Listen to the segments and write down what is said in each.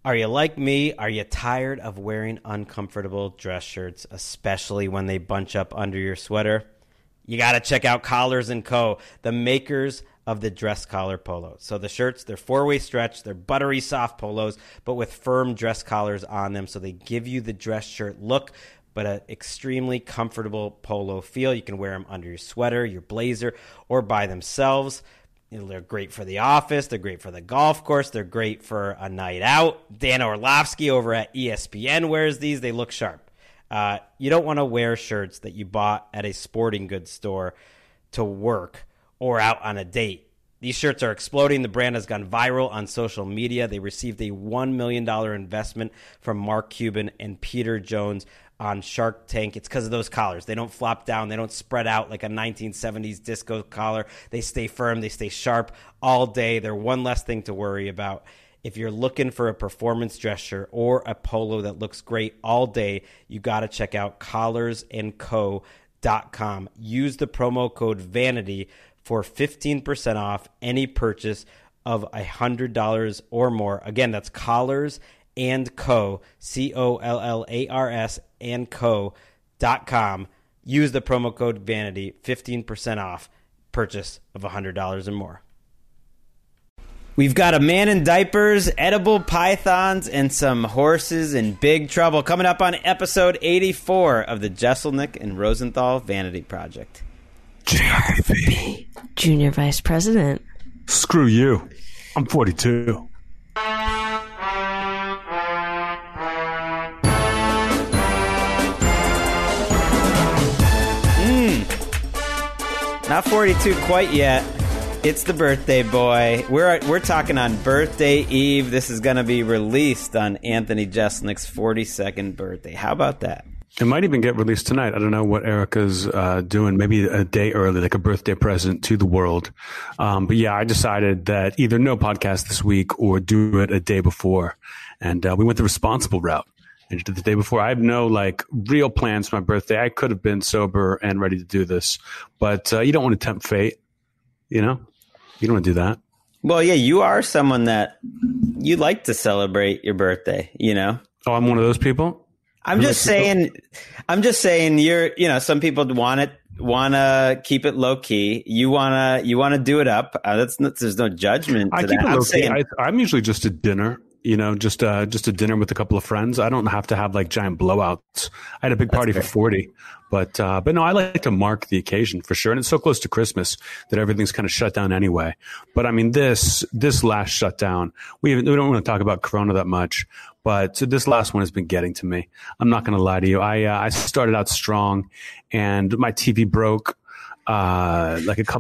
Are you like me? Are you tired of wearing uncomfortable dress shirts, especially when they bunch up under your sweater? You got to check out Collars & Co., the makers of the dress collar polo. So the shirts, they're four-way stretch, they're buttery soft polos, but with firm dress collars on them, so they give you the dress shirt look, but an extremely comfortable polo feel. You can wear them under your sweater, your blazer, or by themselves. They're great for the office. They're great for the golf course. They're great for a night out. Dan Orlovsky over at ESPN wears these. They look sharp. You don't want to wear shirts that you bought at a sporting goods store to work or out on a date. These shirts are exploding. The brand has gone viral on social media. They received a $1 million investment from Mark Cuban and Peter Jones on Shark Tank. It's because of those collars. They don't flop down. They don't spread out like a 1970s disco collar. They stay firm. They stay sharp all day. They're one less thing to worry about. If you're looking for a performance dress shirt or a polo that looks great all day, you got to check out collarsandco.com. Use the promo code VANITY for 15% off any purchase of $100 or more. Again, that's Collars and Co, COLLARS and Co.com. Use the promo code VANITY, 15% off purchase of $100 or more. We've got a man in diapers, edible pythons, and some horses in big trouble coming up on episode 84 of the Jesselnick and Rosenthal Vanity Project. JIV. Junior Vice President. Screw you. I'm 42. Not 42 quite yet. It's the birthday boy. We're talking on birthday eve. This is going to be released on Anthony Jeselnik's 42nd birthday. How about that? It might even get released tonight. I don't know what Erica's doing. Maybe a day early, like a birthday present to the world. But yeah, I decided that either no podcast this week or do it a day before. And we went the responsible route. And the day before, I have no real plans for my birthday. I could have been sober and ready to do this, but you don't want to tempt fate. You know, you don't want to do that. Well, yeah, you are someone that you like to celebrate your birthday. You know. Oh, I'm one of those people. I'm just saying. You're. Some people want to keep it low key. You wanna do it up. There's no judgment to I that. keep it low key. I'm usually just a dinner. Just a dinner with a couple of friends. I don't have to have giant blowouts. I had a big party for 40, but no, I like to mark the occasion for sure. And it's so close to Christmas that everything's kind of shut down anyway. But I mean, this last shutdown, we don't want to talk about Corona that much, but this last one has been getting to me. I'm not going to lie to you. I started out strong and my TV broke. A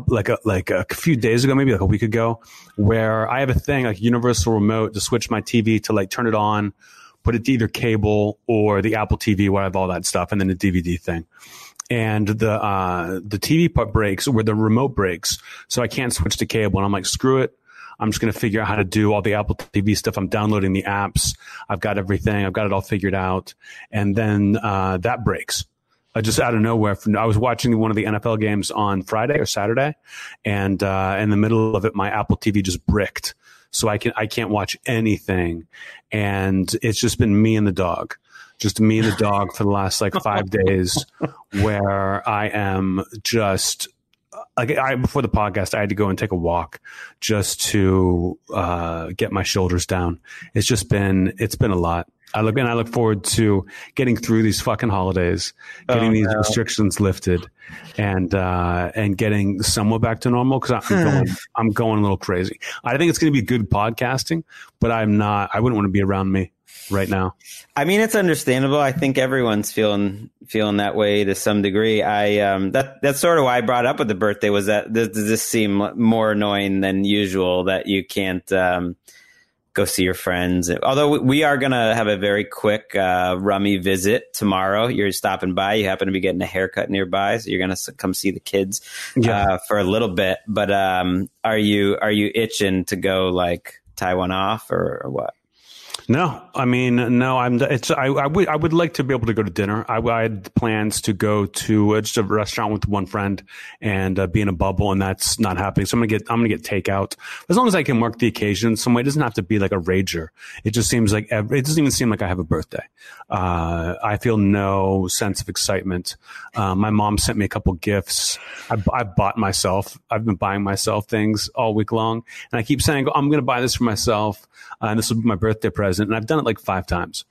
few days ago, maybe like a week ago, where I have a thing like universal remote to switch my TV to turn it on, put it to either cable or the Apple TV where I have all that stuff, and then the DVD thing. And the TV part breaks where the remote breaks, so I can't switch to cable. And I'm like, screw it. I'm just going to figure out how to do all the Apple TV stuff. I'm downloading the apps. I've got everything. I've got it all figured out. And then that breaks. Just out of nowhere. I was watching one of the NFL games on Friday or Saturday, and in the middle of it, my Apple TV just bricked. So I can't watch anything. And it's just been me and the dog. Just me and the dog for the last 5 days, where I am just before the podcast, I had to go and take a walk just to get my shoulders down. It's been a lot. I look forward to getting through these fucking holidays, getting these restrictions lifted, and getting somewhat back to normal, because I'm going a little crazy. I think it's going to be good podcasting, but I wouldn't want to be around me right now. I mean, it's understandable. I think everyone's feeling that way to some degree. That's sort of why I brought up with the birthday, was that this seemed more annoying than usual that you can't go see your friends. Although we are going to have a very quick rummy visit tomorrow. You're stopping by. You happen to be getting a haircut nearby, so you're going to come see the kids for a little bit. But are you itching to go tie one off or what? No, I mean, no. I would like to be able to go to dinner. I had plans to go to just a restaurant with one friend and be in a bubble, and that's not happening. So I'm gonna get takeout as long as I can work the occasion some way. It doesn't have to be like a rager. It just seems like it doesn't even seem like I have a birthday. I feel no sense of excitement. My mom sent me a couple gifts. I've been buying myself things all week long, and I keep saying I'm going to buy this for myself. And this will be my birthday present. And I've done it like 5 times.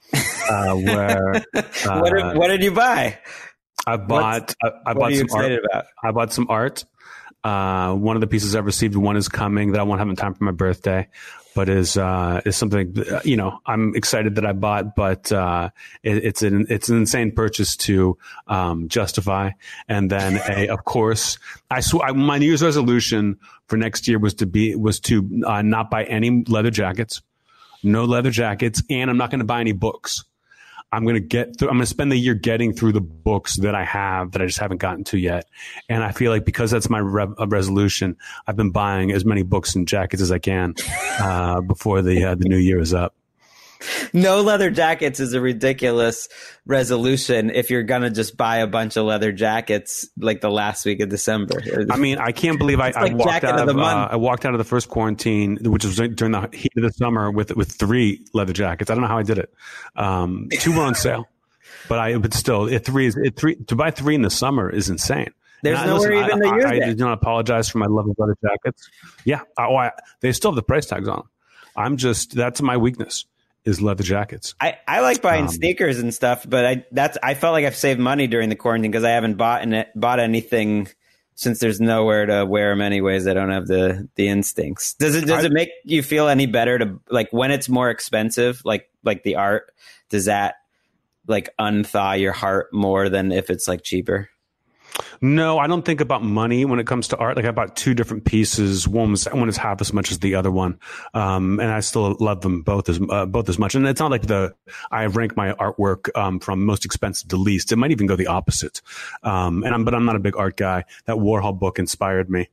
What did you buy? I bought some art. I bought some art. One of the pieces I've received, one is coming that I won't have in time for my birthday, but is something, I'm excited that I bought, but it's an insane purchase to justify. And then of course, my New Year's resolution for next year was to not buy any leather jackets. No leather jackets, and I'm not going to buy any books. I'm going to spend the year getting through the books that I have that I just haven't gotten to yet. And I feel like because that's my resolution, I've been buying as many books and jackets as I can before the new year is up. No leather jackets is a ridiculous resolution if you're going to just buy a bunch of leather jackets like the last week of December. I mean, I can't believe I walked out of the first quarantine, which was during the heat of the summer with 3 leather jackets. I don't know how I did it. 2 were on sale, but still, to buy 3 in the summer is insane. There's nowhere even to use it. I do not apologize for my love of leather jackets. Yeah. They still have the price tags on them. That's my weakness. Is leather jackets. I like buying sneakers and stuff, but I felt like I've saved money during the quarantine because I haven't bought anything since there's nowhere to wear them anyways. I don't have the instincts. Does it make you feel any better to like when it's more expensive, like the art? Does that like unthaw your heart more than if it's like cheaper? No, I don't think about money when it comes to art. Like I bought 2 different pieces. One is half as much as the other one. And I still love them both as much. And it's not like I rank my artwork, from most expensive to least. It might even go the opposite. But I'm not a big art guy. That Warhol book inspired me.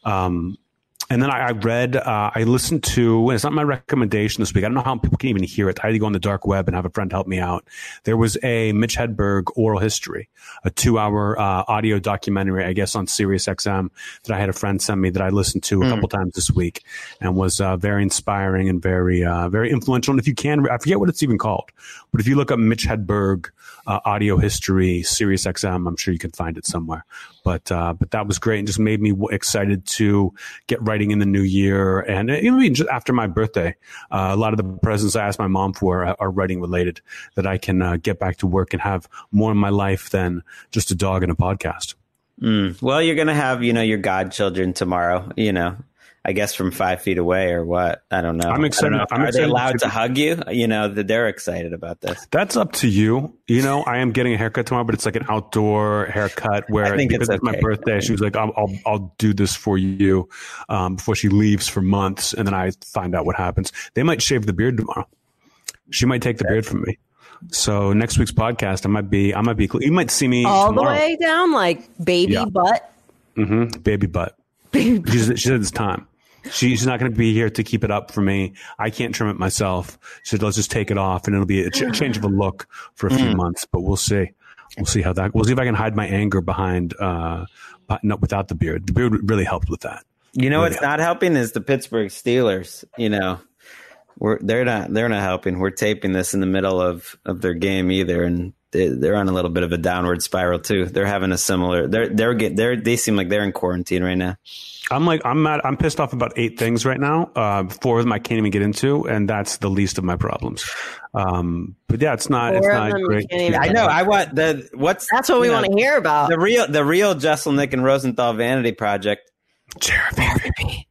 And then I listened to, and it's not my recommendation this week. I don't know how people can even hear it. I had to go on the dark web and have a friend help me out. There was a Mitch Hedberg oral history, a 2-hour audio documentary, I guess, on Sirius XM that I had a friend send me that I listened to a couple times this week and was very inspiring and very, very influential. And if you can, I forget what it's even called, but if you look up Mitch Hedberg audio history, Sirius XM, I'm sure you can find it somewhere. But that was great and just made me excited to get writing in the new year. And just after my birthday, a lot of the presents I asked my mom for are writing related, that I can get back to work and have more in my life than just a dog and a podcast. Well, you're going to have, your godchildren tomorrow, I guess from 5 feet away or what? I don't know. I'm excited. Are they allowed to hug you? That they're excited about this. That's up to you. I am getting a haircut tomorrow, but it's like an outdoor haircut where because it's my birthday, she was like, I'll do this for you before she leaves for months. And then I find out what happens. They might shave the beard tomorrow. She might take the beard from me. So next week's podcast, I might be, you might see me all tomorrow. The way down, like baby butt. Mm-hmm. Baby butt. She said it's time. She's not going to be here to keep it up for me. I can't trim it myself. She said, let's just take it off and it'll be a change of a look for a few months, but we'll see. We'll see if I can hide my anger behind, without the beard. The beard really helped with that. What's not helping is the Pittsburgh Steelers. They're not helping. We're taping this in the middle of their game either. And they're on a little bit of a downward spiral too. They're having a similar, they seem like they're in quarantine right now. I'm mad. I'm pissed off about 8 things right now. 4 of them I can't even get into, and that's the least of my problems. But yeah, it's not great. I know. I want that's what we want to hear about. The real Jesselnick and Rosenthal Vanity Project. Jeremy.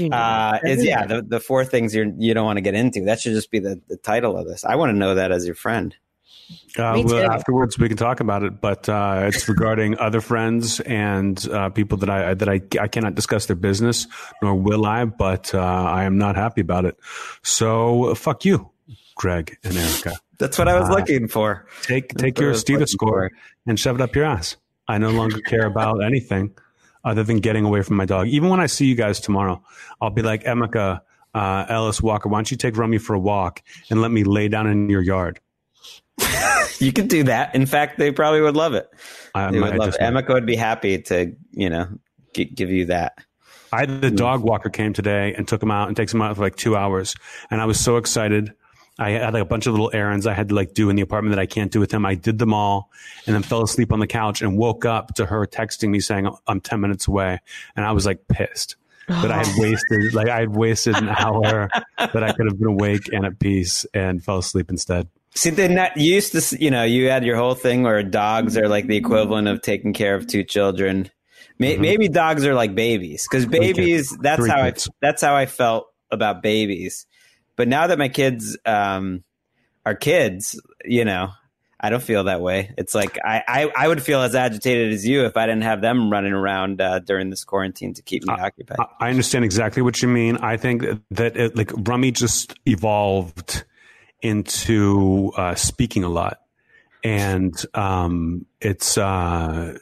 The 4 things you don't want to get into. That should just be the title of this. I want to know that as your friend. Afterwards we can talk about it, but it's regarding other friends and people that I cannot discuss their business, nor will I. But I am not happy about it. So fuck you, Greg and Erica. That's what I was looking for. Take your Steva score and shove it up your ass. I no longer care about anything other than getting away from my dog. Even when I see you guys tomorrow, I'll be like, Emeka, Ellis Walker, why don't you take Rummy for a walk and let me lay down in your yard? You could do that. In fact, they probably would love it. They would love it. Emeka would be happy to, give you that. The dog walker came today and took him out and takes him out for like 2 hours. And I was so excited. I had like a bunch of little errands I had to like do in the apartment that I can't do with him. I did them all and then fell asleep on the couch and woke up to her texting me saying I'm 10 minutes away. And I was like pissed that I had wasted an hour that I could have been awake and at peace and fell asleep instead. See, you used to, you had your whole thing where dogs are like the equivalent of taking care of two children. Maybe dogs are like babies, because babies, that's how I felt about babies. But now that my kids are kids, I don't feel that way. It's like I would feel as agitated as you if I didn't have them running around during this quarantine to keep me occupied. I understand exactly what you mean. I think that Rummy just evolved into speaking a lot, and it's tough.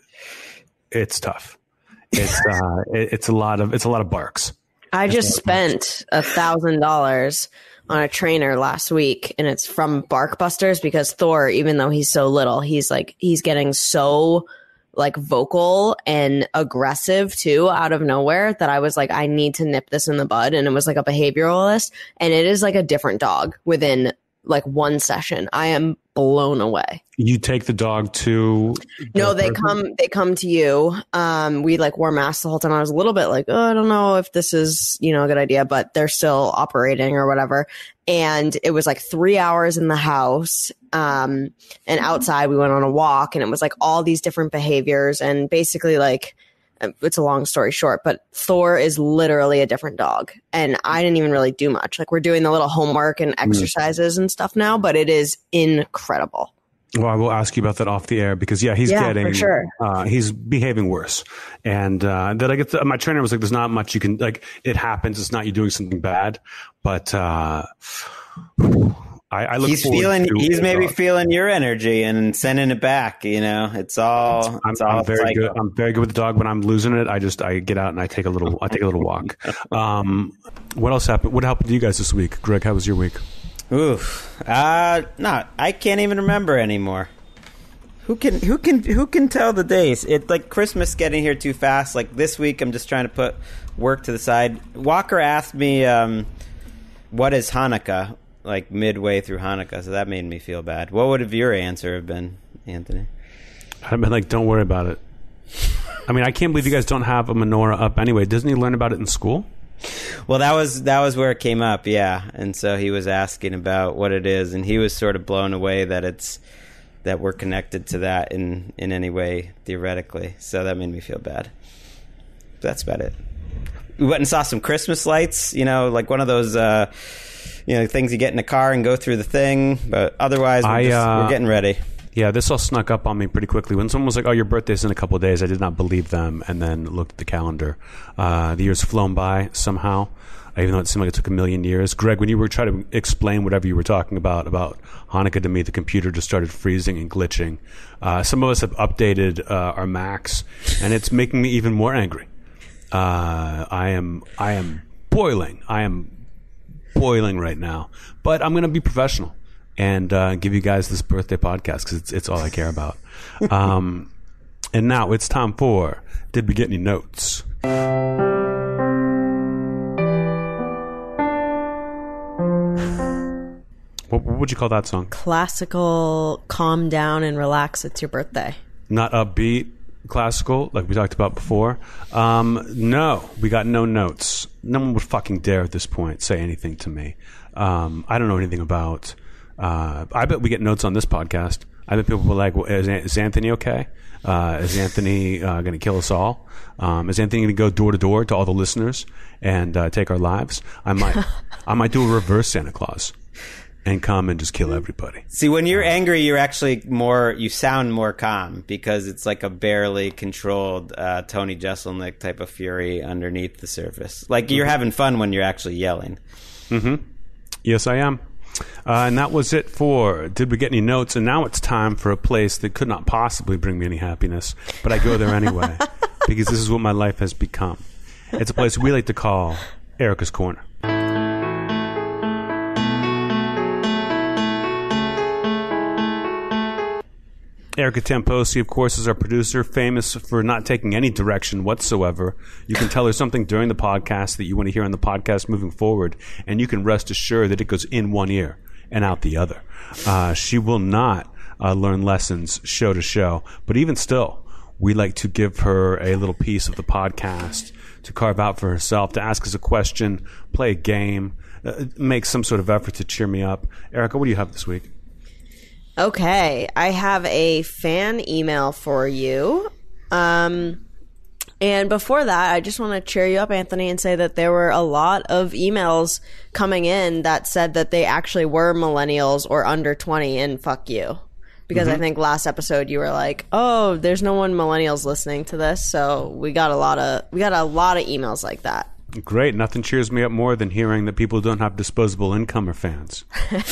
It's a lot of barks. I just spent $1,000 on a trainer last week, and it's from Barkbusters, because Thor, even though he's so little, he's getting so like vocal and aggressive too out of nowhere that I was like, I need to nip this in the bud. And it was like a behavioralist, and it is like a different dog within like one session. I am blown away. You take the dog to they come to you. We like wore masks the whole time. I was a little bit like, I don't know if this is, a good idea, but they're still operating or whatever. And it was like 3 hours in the house. And outside we went on a walk, and it was like all these different behaviors, and basically like, it's a long story short, but Thor is literally a different dog. And I didn't even really do much. Like, we're doing the little homework and exercises and stuff now, but it is incredible. Well, I will ask you about that off the air, because he's getting, for sure. He's behaving worse. And that I get my trainer was like, there's not much you can, like, it happens. It's not you doing something bad, but I look forward to he's maybe feeling your energy and sending it back. It's all. I'm very good. I'm very good with the dog. When I'm losing it, I get out and I take a little walk. What else happened? What happened to you guys this week, Greg? How was your week? Oof. I can't even remember anymore. Who can tell the days? It's like Christmas getting here too fast. Like this week, I'm just trying to put work to the side. Walker asked me, what is Hanukkah? Like midway through Hanukkah, so that made me feel bad. What would your answer have been, Anthony? I've been like, don't worry about it. I mean, I can't believe you guys don't have a menorah up anyway. Doesn't he learn about it in school? Well, that was where it came up, yeah. And so he was asking about what it is, and he was sort of blown away that we're connected to that in any way theoretically. So that made me feel bad. That's about it. We went and saw some Christmas lights, like one of those things you get in a car and go through the thing. But otherwise, we're getting ready. Yeah, this all snuck up on me pretty quickly. When someone was like, oh, your birthday's in a couple of days, I did not believe them, and then looked at the calendar. The years flown by somehow, even though it seemed like it took a million years. Greg, when you were trying to explain whatever you were talking about Hanukkah to me, the computer just started freezing and glitching. Some of us have updated our Macs, and it's making me even more angry. I am boiling. I am boiling right now, but I'm going to be professional and give you guys this birthday podcast, because it's all I care about. And now it's time for Did We Get Any Notes? What would you call that song? Classical, calm down and relax. It's your birthday. Not upbeat, classical, like we talked about before. No, we got no notes. No one would fucking dare at this point say anything to me. I don't know anything about. I bet we get notes on this podcast. I bet people were like, well, is Anthony okay? Is Anthony going to kill us all? Is Anthony going to go door to door to all the listeners and take our lives? I might do a reverse Santa Claus and come and just kill everybody. See, when you're angry, you're actually you sound more calm, because it's like a barely controlled Tony Jeselnik type of fury underneath the surface. Like you're having fun when you're actually yelling. Mm-hmm. Yes, I am. And that was it for Did We Get Any Notes? And now it's time for a place that could not possibly bring me any happiness, but I go there anyway, because this is what my life has become. It's a place we like to call Erica's Corner. Erica Tamposi, of course, is our producer, famous for not taking any direction whatsoever. You can tell her something during the podcast that you want to hear on the podcast moving forward, and you can rest assured that it goes in one ear and out the other. She will not learn lessons show to show, but even still, we like to give her a little piece of the podcast to carve out for herself, to ask us a question, play a game, make some sort of effort to cheer me up. Erica, what do you have this week? Okay, I have a fan email for you. And before that, I just want to cheer you up, Anthony, and say that there were a lot of emails coming in that said that they actually were millennials or under 20, and fuck you. Because I think last episode you were like, "Oh, there's no one millennials listening to this," so we got a lot of emails like that. Great. Nothing cheers me up more than hearing that people who don't have disposable income are fans.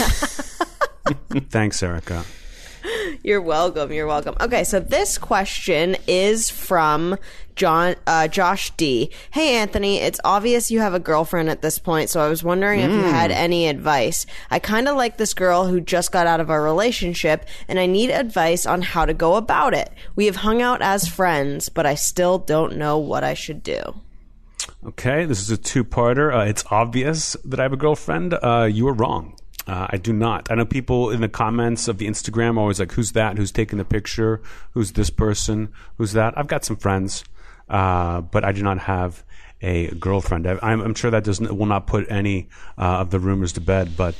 Thanks, Erica. You're welcome. You're welcome. Okay, so this question is from Josh D. Hey, Anthony, it's obvious you have a girlfriend at this point, so I was wondering if you had any advice. I kind of like this girl who just got out of a relationship, and I need advice on how to go about it. We have hung out as friends, but I still don't know what I should do. Okay, this is a two-parter. It's obvious that I have a girlfriend. You are wrong. I do not. I know people in the comments of the Instagram are always like, who's that? Who's taking the picture? Who's this person? Who's that? I've got some friends, but I do not have a girlfriend. I'm sure that will not put any of the rumors to bed, but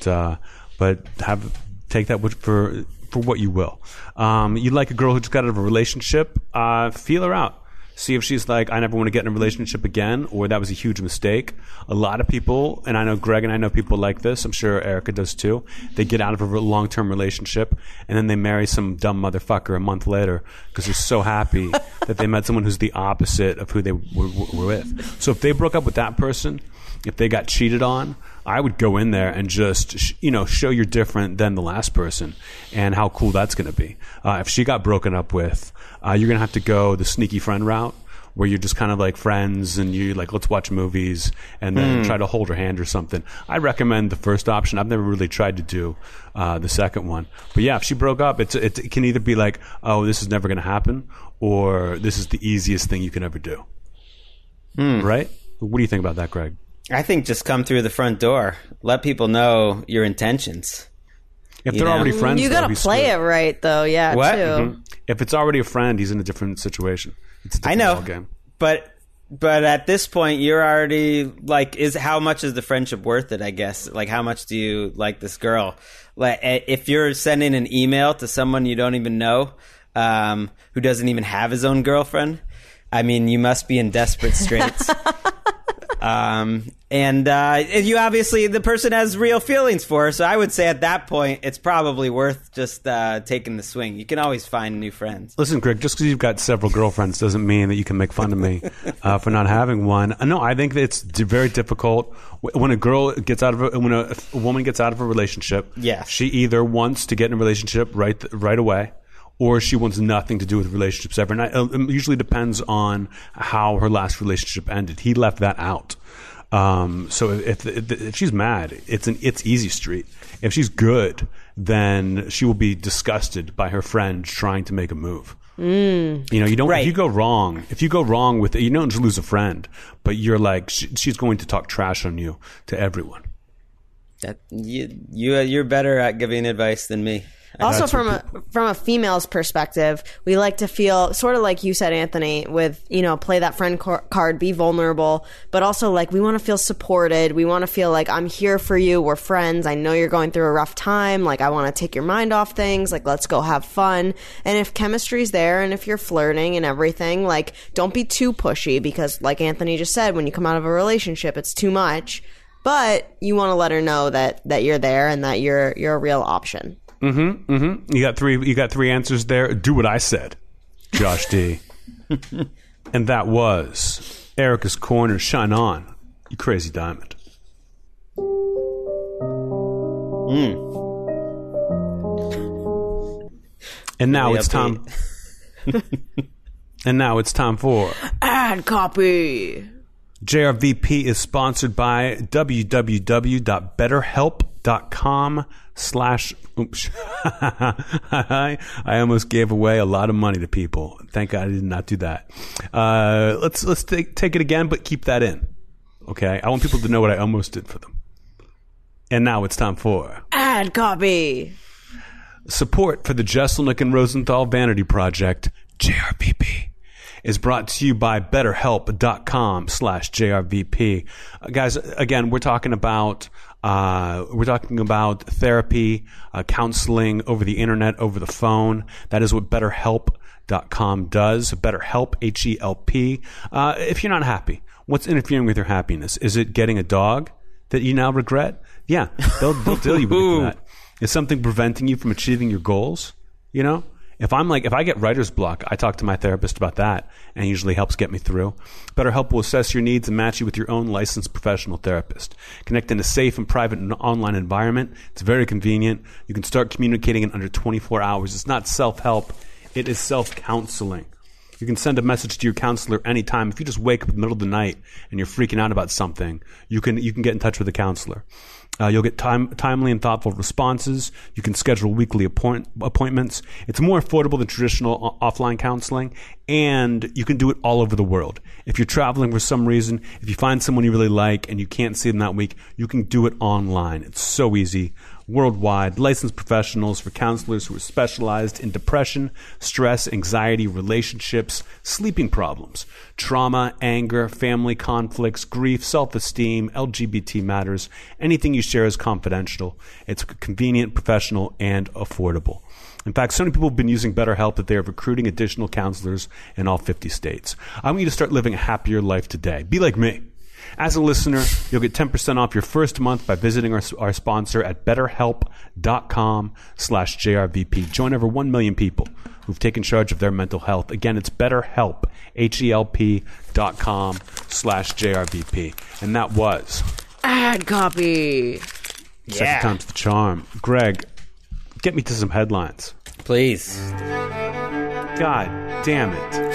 take that for what you will. You like a girl who just got out of a relationship, feel her out. See if she's like, I never want to get in a relationship again, or that was a huge mistake. A lot of people, and I know Greg and I know people like this, I'm sure Erica does too, they get out of a long-term relationship and then they marry some dumb motherfucker a month later because they're so happy that they met someone who's the opposite of who they were with. So if they broke up with that person, if they got cheated on, I would go in there and just, show you're different than the last person and how cool that's going to be. If she got broken up with, you're going to have to go the sneaky friend route where you're just kind of like friends and you're like, let's watch movies and then try to hold her hand or something. I recommend the first option. I've never really tried to do the second one. But yeah, if she broke up, it can either be like, oh, this is never going to happen, or this is the easiest thing you can ever do. Right? What do you think about that, Greg? I think just come through the front door. Let people know your intentions. If they're already friends, you got to play it right, though. Yeah, what? Too. If it's already a friend, he's in a different situation. It's a different ballgame. But at this point, you're already like, how much is the friendship worth it? I guess. Like, how much do you like this girl? Like, if you're sending an email to someone you don't even know, who doesn't even have his own girlfriend, I mean, you must be in desperate straits. And you obviously, the person has real feelings for her. So I would say at that point, it's probably worth just taking the swing. You can always find new friends. Listen, Greg, just because you've got several girlfriends doesn't mean that you can make fun of me for not having one. No, I think that it's very difficult when a girl gets out of when a woman gets out of a relationship. Yeah, she either wants to get in a relationship right away, or she wants nothing to do with relationships ever. And it usually depends on how her last relationship ended. He left that out. So if she's mad, it's easy street. If she's good, then she will be disgusted by her friend trying to make a move. You don't. Right. If you go wrong with it, you don't just lose a friend, but you're like she's going to talk trash on you to everyone. That you're better at giving advice than me. Also, from a female's perspective, we like to feel sort of like you said, Anthony, with, play that friend card, be vulnerable, but also like we want to feel supported. We want to feel like I'm here for you. We're friends. I know you're going through a rough time. Like I want to take your mind off things. Like let's go have fun. And if chemistry's there and if you're flirting and everything, like don't be too pushy because like Anthony just said, when you come out of a relationship, it's too much. But you want to let her know that you're there and that you're a real option. You got three answers there. Do what I said, Josh D. And that was Erica's Corner. Shine on, you crazy diamond. And now it's time. And now it's time for ad copy. JRVP is sponsored by www.betterhelp.com. Oops. I almost gave away a lot of money to people. Thank God I did not do that. Let's take it again, but keep that in. Okay? I want people to know what I almost did for them. And now it's time for ad copy. Support for the Jesselnick and Rosenthal Vanity Project, JRVP, is brought to you by BetterHelp.com/JRVP. Guys, again, we're talking about therapy, counseling over the internet, over the phone. That is what BetterHelp.com does. BetterHelp, HELP. If you're not happy, what's interfering with your happiness? Is it getting a dog that you now regret? Yeah, they'll deal you with that. Is something preventing you from achieving your goals? You know? If I get writer's block, I talk to my therapist about that, and it usually helps get me through. BetterHelp will assess your needs and match you with your own licensed professional therapist. Connect in a safe and private and online environment. It's very convenient. You can start communicating in under 24 hours. It's not self-help. It is self-counseling. You can send a message to your counselor anytime. If you just wake up in the middle of the night and you're freaking out about something, you can get in touch with a counselor. You'll get timely and thoughtful responses. You can schedule weekly appointments. It's more affordable than traditional offline counseling, and you can do it all over the world. If you're traveling for some reason, if you find someone you really like and you can't see them that week, you can do it online. It's so easy. Worldwide, licensed professionals for counselors who are specialized in depression, stress, anxiety, relationships, sleeping problems, trauma, anger, family conflicts, grief, self-esteem, LGBT matters. Anything you share is confidential. It's convenient, professional, and affordable. In fact, so many people have been using BetterHelp that they are recruiting additional counselors in all 50 states. I want you to start living a happier life today. Be like me. As a listener, you'll get 10% off your first month by visiting our sponsor at BetterHelp.com/JRVP. Join over 1 million people who've taken charge of their mental health. Again, it's BetterHelp, HELP.com/JRVP. And that was ad copy. Second time's the charm. Greg, get me to some headlines. Please. God damn it.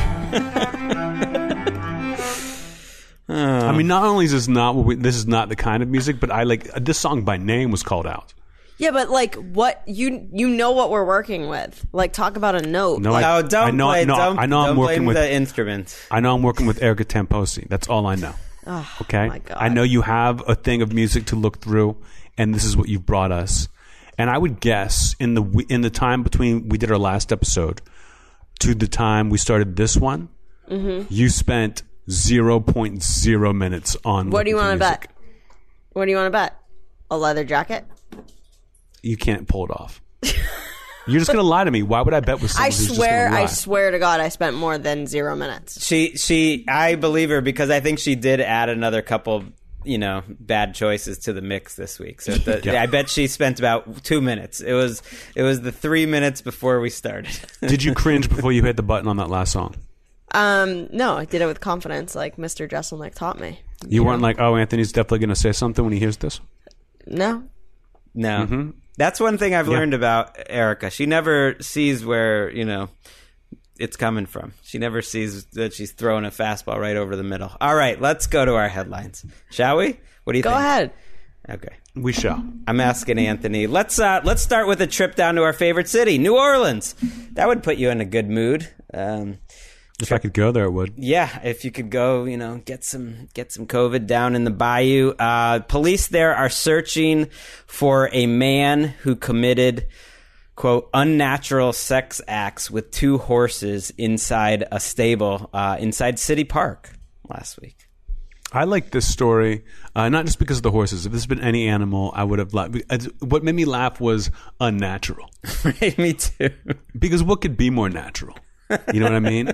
I mean, not only is this this is not the kind of music, but this song by name was called out. Yeah, but what you know what we're working with. Talk about a note. No, don't blame the instrument. I know I'm working with Erica Tamposi. That's all I know. Oh, okay, my God. I know you have a thing of music to look through, and this is what you've brought us. And I would guess in the time between we did our last episode to the time we started this one, you spent 0.0 minutes on. What do you want to bet? What do you want to bet? A leather jacket? You can't pull it off. You're just gonna lie to me. Why would I bet with someone who's just gonna lie? I swear to God, I spent more than 0 minutes. I believe her because I think she did add another couple, bad choices to the mix this week. So I bet she spent about 2 minutes. It was the 3 minutes before we started. Did you cringe before you hit the button on that last song? No, I did it with confidence, like Mr. Jesselnick taught me. You weren't like, oh, Anthony's definitely going to say something when he hears this? No. Mm-hmm. That's one thing I've learned about Erica. She never sees where, it's coming from. She never sees that she's throwing a fastball right over the middle. All right, let's go to our headlines. Shall we? What do you think? Go ahead. Okay. We shall. I'm asking Anthony. Let's start with a trip down to our favorite city, New Orleans. That would put you in a good mood. If I could go there, it would. Yeah, if you could go, get some COVID down in the bayou. Police there are searching for a man who committed, quote, unnatural sex acts with 2 horses inside a stable inside City Park last week. I like this story, not just because of the horses. If this had been any animal, I would have laughed. What made me laugh was unnatural. Right, me too. Because what could be more natural? You know what I mean?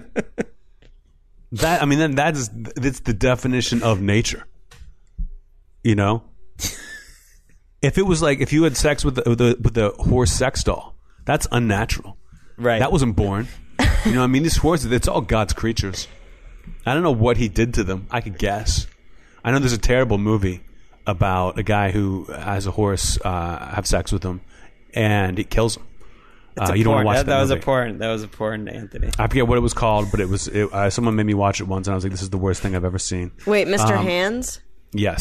That's the definition of nature. If it was if you had sex with a horse sex doll, that's unnatural. Right. That wasn't born. These horses, it's all God's creatures. I don't know what he did to them. I could guess. I know there's a terrible movie about a guy who has a horse have sex with him, and it kills him. You don't want to watch that movie. That was a porn, Anthony. I forget what it was called, but someone made me watch it once, and I was like, "This is the worst thing I've ever seen." Wait, Mr. Hands? Yes.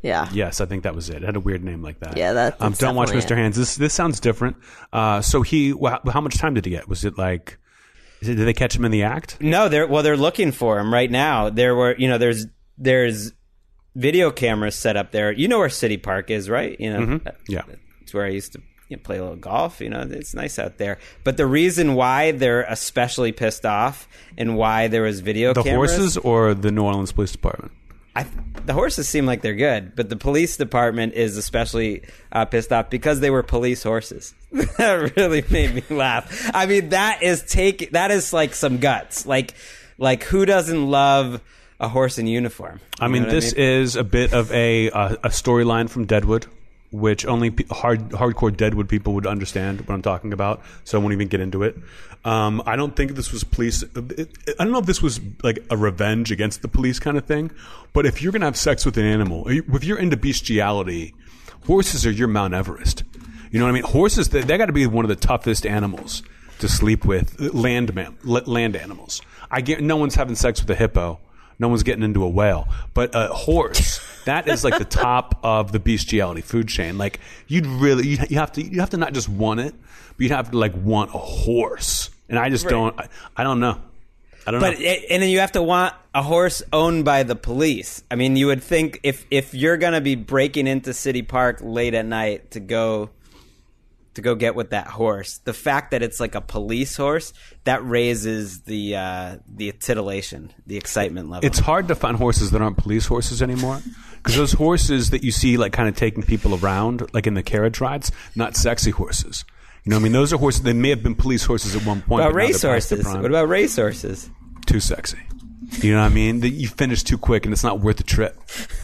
Yeah. Yes, I think that was it. It had a weird name like that. Yeah, that's don't watch definitely Mr. Hands. This sounds different. So how much time did he get? Was it like, did they catch him in the act? No, they're looking for him right now. There were, there's video cameras set up there. You know where City Park is, right? Yeah. It's where I used to play a little golf. It's nice out there. But the reason why they're especially pissed off and why there was video cameras... The horses or the New Orleans Police Department? The horses seem like they're good, but the police department is especially pissed off because they were police horses. That really made me laugh. I mean, that is like some guts. Like who doesn't love a horse in uniform? I mean, this is a bit of a storyline from Deadwood, which only hardcore Deadwood people would understand what I'm talking about. So I won't even get into it. I don't think this was police. I don't know if this was like a revenge against the police kind of thing. But if you're going to have sex with an animal, if you're into bestiality, horses are your Mount Everest. You know what I mean? Horses, they got to be one of the toughest animals to sleep with. Land animals. No one's having sex with a hippo. No one's getting into a whale. But a horse, that is like the top of the bestiality food chain. Like you have to not just want it, but you'd have to like want a horse. And I just don't. I don't know. And then you have to want a horse owned by the police. I mean, you would think if you're going to be breaking into City Park late at night to go get with that horse, the fact that it's like a police horse, that raises the titillation, the excitement level. It's hard to find horses that aren't police horses anymore, because those horses that you see like kind of taking people around, like in the carriage rides, not sexy horses. You know what I mean? Those are horses. They may have been police horses at one point. What about racehorses? What about racehorses? Too sexy. You know what I mean? You finish too quick and it's not worth the trip.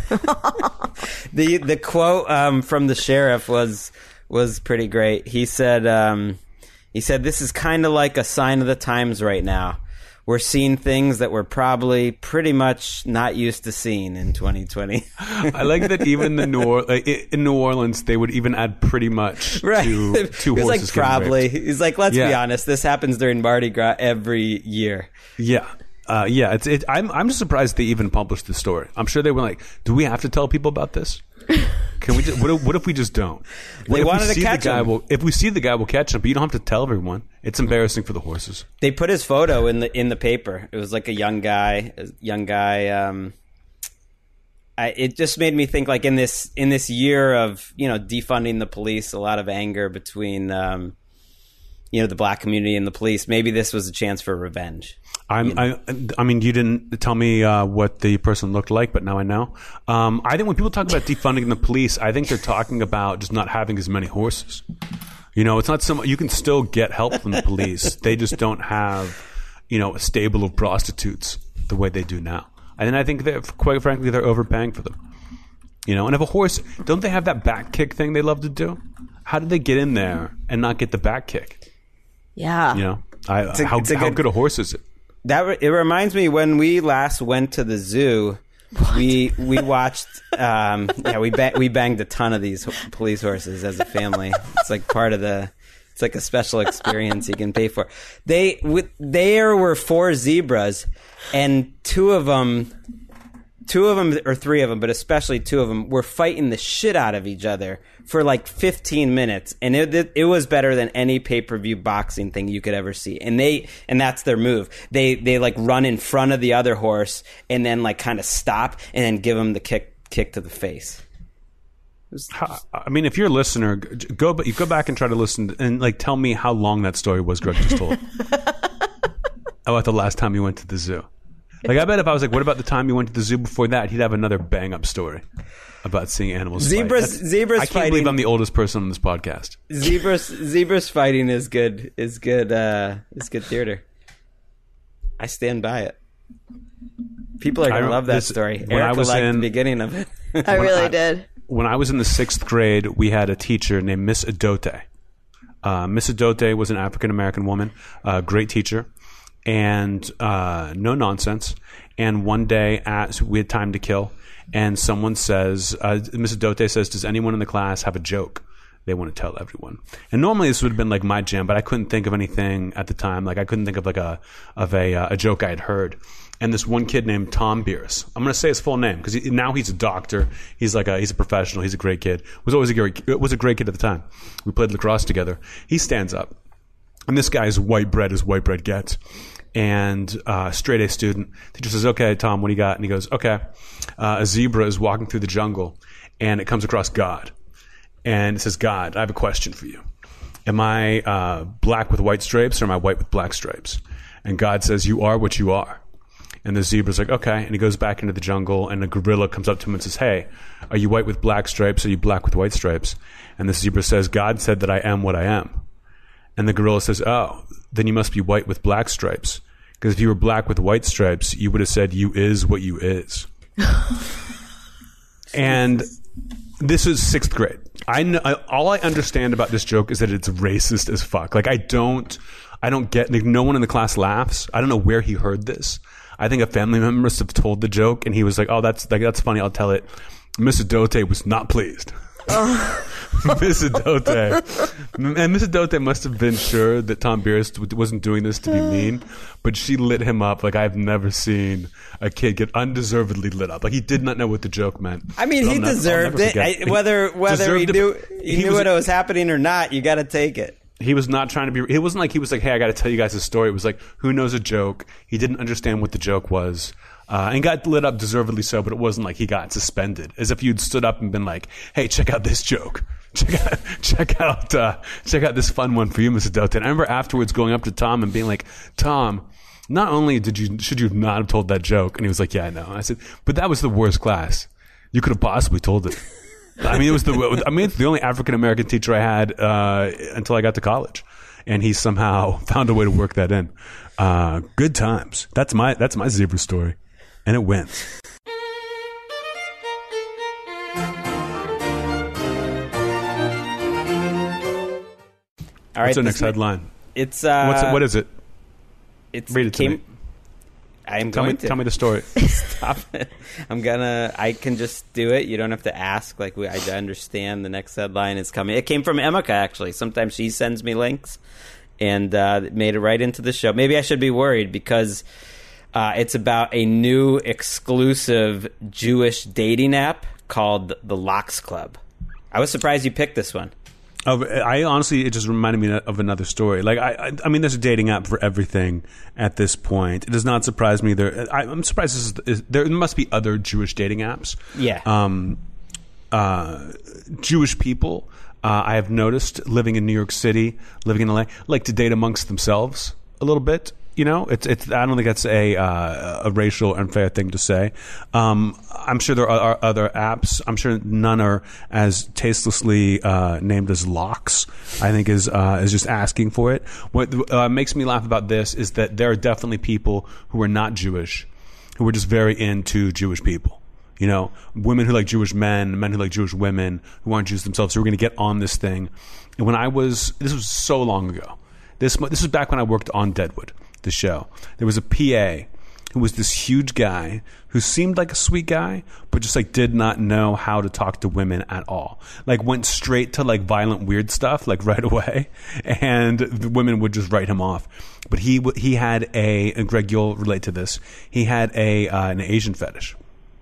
The quote from the sheriff was pretty great. He said, this is kind of like a sign of the times right now. We're seeing things that we're probably pretty much not used to seeing in 2020. I like that even in New Orleans, they would even add pretty much to two horses. He's like, probably. He's like, let's be honest. This happens during Mardi Gras every year. Yeah. I'm just surprised they even published the story. I'm sure they were like, do we have to tell people about this? Can we just, what if we just don't? They wanted to catch him. If we see the guy, we'll catch him, but you don't have to tell everyone. It's embarrassing for the horses. They put his photo in the paper. It was like a young guy. It just made me think, like in this year of defunding the police, a lot of anger between the black community and the police. Maybe this was a chance for revenge. I mean, you didn't tell me what the person looked like, but now I know. I think when people talk about defunding the police, I think they're talking about just not having as many horses. It's not so much. You can still get help from the police. They just don't have, a stable of prostitutes the way they do now. And I think that, quite frankly, they're overpaying for them. And if a horse, don't they have that back kick thing they love to do? How did they get in there and not get the back kick? Yeah. How good a horse is it? It reminds me when we last went to the zoo. What? We watched. We banged a ton of these police horses as a family. It's like part of the. It's like a special experience you can pay for. There were 4 zebras, and two of them or 3 of them, but especially 2 of them, were fighting the shit out of each other for like 15 minutes, and it was better than any pay-per-view boxing thing you could ever see. And that's their move. They like run in front of the other horse and then like kind of stop and then give them the kick to the face. I mean, if you're a listener, go back and try to listen and like tell me how long that story was Greg just told about the last time you went to the zoo. Like, I bet if I was like, what about the time you went to the zoo before that, he'd have another bang-up story about seeing animals zebras I can't fighting. Believe I'm the oldest person on this podcast. Zebras fighting is good theater. I stand by it. People are going to love that story. Erica liked the beginning of it. I really did. When I was in the 6th grade, we had a teacher named Miss Adote. Miss Adote was an African-American woman, a great teacher. And no nonsense. And one day, we had time to kill, and someone says, Mrs. Dote says, does anyone in the class have a joke they want to tell everyone? And normally this would have been like my jam, but I couldn't think of anything at the time. Like I couldn't think of like a joke I had heard. and this one kid named Tom Bierce. I'm going to say his full name because now he's a doctor. He's a professional. He's a great kid. Was a great kid at the time. We played lacrosse together. He stands up, and this guy is white bread as white bread gets, and straight A student. Teacher says, "Okay, Tom, what do you got?" And he goes, "Okay, a zebra is walking through the jungle, and it comes across God, and it says, God, I have a question for you. Am I black with white stripes, or am I white with black stripes?" And God says, "You are what you are." And the zebra's like, "Okay." And he goes back into the jungle, and a gorilla comes up to him and says, "Hey, are you white with black stripes? Or are you black with white stripes?" And the zebra says, "God said that I am what I am." And the gorilla says, "Oh, then you must be white with black stripes. Because if you were black with white stripes, you would have said you is what you is." And this is 6th grade. All I understand about this joke is that it's racist as fuck. Like, I don't get, like, no one in the class laughs. I don't know where he heard this. I think a family member must have told the joke, and he was like, "Oh, that's funny. I'll tell it." Mrs. Dote was not pleased. Mrs. Dote. And Mrs. Dote must have been sure that Tom Bierce wasn't doing this to be mean, but she lit him up like I've never seen a kid get undeservedly lit up. Like, he did not know what the joke meant. I mean, he deserved it. Whether he knew what was happening or not, you got to take it. He was not trying to be. It wasn't like he was like, "Hey, I got to tell you guys a story." It was like, who knows a joke? He didn't understand what the joke was. And got lit up, deservedly so, but it wasn't like he got suspended. As if you'd stood up and been like, "Hey, check out this joke. Check out this fun one for you, Mrs. Dote." And I remember afterwards going up to Tom and being like, "Tom, not only should you not have told that joke?" And he was like, "Yeah, I know." I said, "But that was the worst class. You could have possibly told it." I mean, it's the only African American teacher I had until I got to college, and he somehow found a way to work that in. Good times. That's my zebra story, and it wins. All right, what's the next headline? It's what is it? Read it to me. Tell me the story. Stop it. I can just do it. You don't have to ask. Like, I understand the next headline is coming. It came from Emeka, actually. Sometimes she sends me links, and made it right into the show. Maybe I should be worried because it's about a new exclusive Jewish dating app called the Locks Club. I was surprised you picked this one. I honestly, it just reminded me of another story. Like, I mean, there's a dating app for everything at this point. It does not surprise me. I'm surprised there must be other Jewish dating apps. Yeah. Jewish people, I have noticed, living in New York City, living in LA, like to date amongst themselves a little bit. You know, it's. I don't think that's a racial unfair thing to say. I'm sure there are other apps. I'm sure none are as tastelessly named as Locks. I think is just asking for it. What makes me laugh about this is that there are definitely people who are not Jewish, who are just very into Jewish people. You know, women who like Jewish men who like Jewish women, who aren't Jews themselves, who are going to get on this thing. And this was so long ago. This was back when I worked on Deadwood, the show. There was a PA who was this huge guy who seemed like a sweet guy, but just like did not know how to talk to women at all. Like, went straight to like violent, weird stuff like right away, and the women would just write him off. But he had and Greg, you'll relate to this. He had an Asian fetish.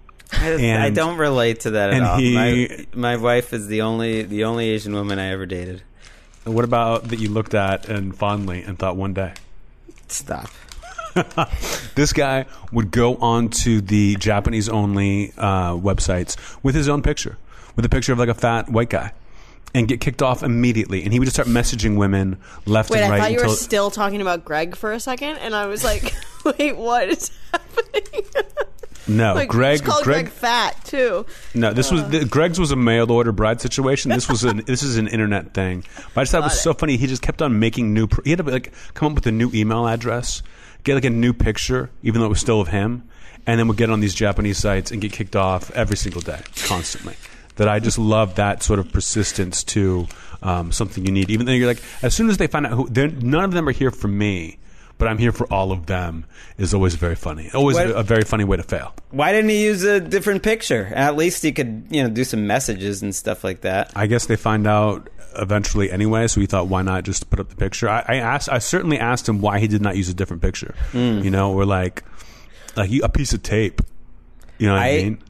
I don't relate to that at all. My wife is the only Asian woman I ever dated. And what about that you looked at and fondly and thought one day? Stop. This guy would go on to the Japanese-only websites with his own picture, with a picture of like a fat white guy, and get kicked off immediately. And he would just start messaging women left and right. Wait, I thought you were still talking about Greg for a second, and I was like, wait, what is happening? No, like, Greg called Greg fat too. No, Greg's was a mail order bride situation. This is an internet thing. But I just thought it was so funny. He just kept on making he had to like come up with a new email address, get like a new picture, even though it was still of him, and then would get on these Japanese sites and get kicked off every single day, constantly. That I just love that sort of persistence to something you need. Even though you're like, as soon as they find out none of them are here for me, but I'm here for all of them, is always very funny. Always a very funny way to fail. Why didn't he use a different picture? At least he could, do some messages and stuff like that. I guess they find out eventually anyway, so he thought, why not just put up the picture? I certainly asked him why he did not use a different picture. Or like, Like a piece of tape. You know what I mean?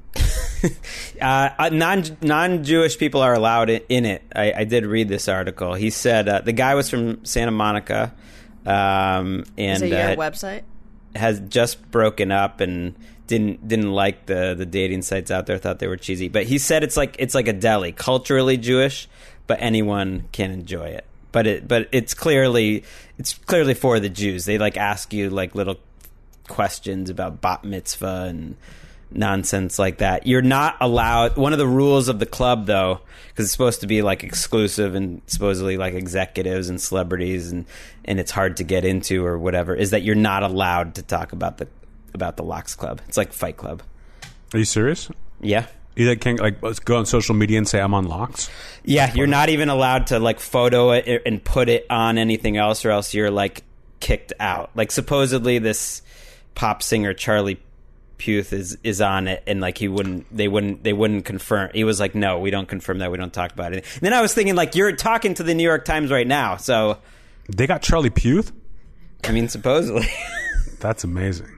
Non-Jewish people are allowed in it. I did read this article. He said the guy was from Santa Monica, and is it your website? Has just broken up and didn't like the dating sites out there. Thought they were cheesy. But he said it's like a deli, culturally Jewish, but anyone can enjoy it. But it's clearly for the Jews. They like ask you like little questions about bat mitzvah and nonsense like that. You're not allowed. One of the rules of the club, though, because it's supposed to be like exclusive and supposedly like executives and celebrities, and it's hard to get into or whatever, is that you're not allowed to talk about the Locks Club. It's like Fight Club. Are you serious? Yeah. You can't like go on social media and say I'm on Locks? Yeah, you're not even allowed to like photo it and put it on anything else, or else you're like kicked out. Like supposedly this pop singer Charlie Puth is on it, and like they wouldn't confirm. He was like, no, we don't confirm that. We don't talk about it. And then I was thinking, like, you're talking to the New York Times right now, so they got Charlie Puth. I mean, supposedly. That's amazing.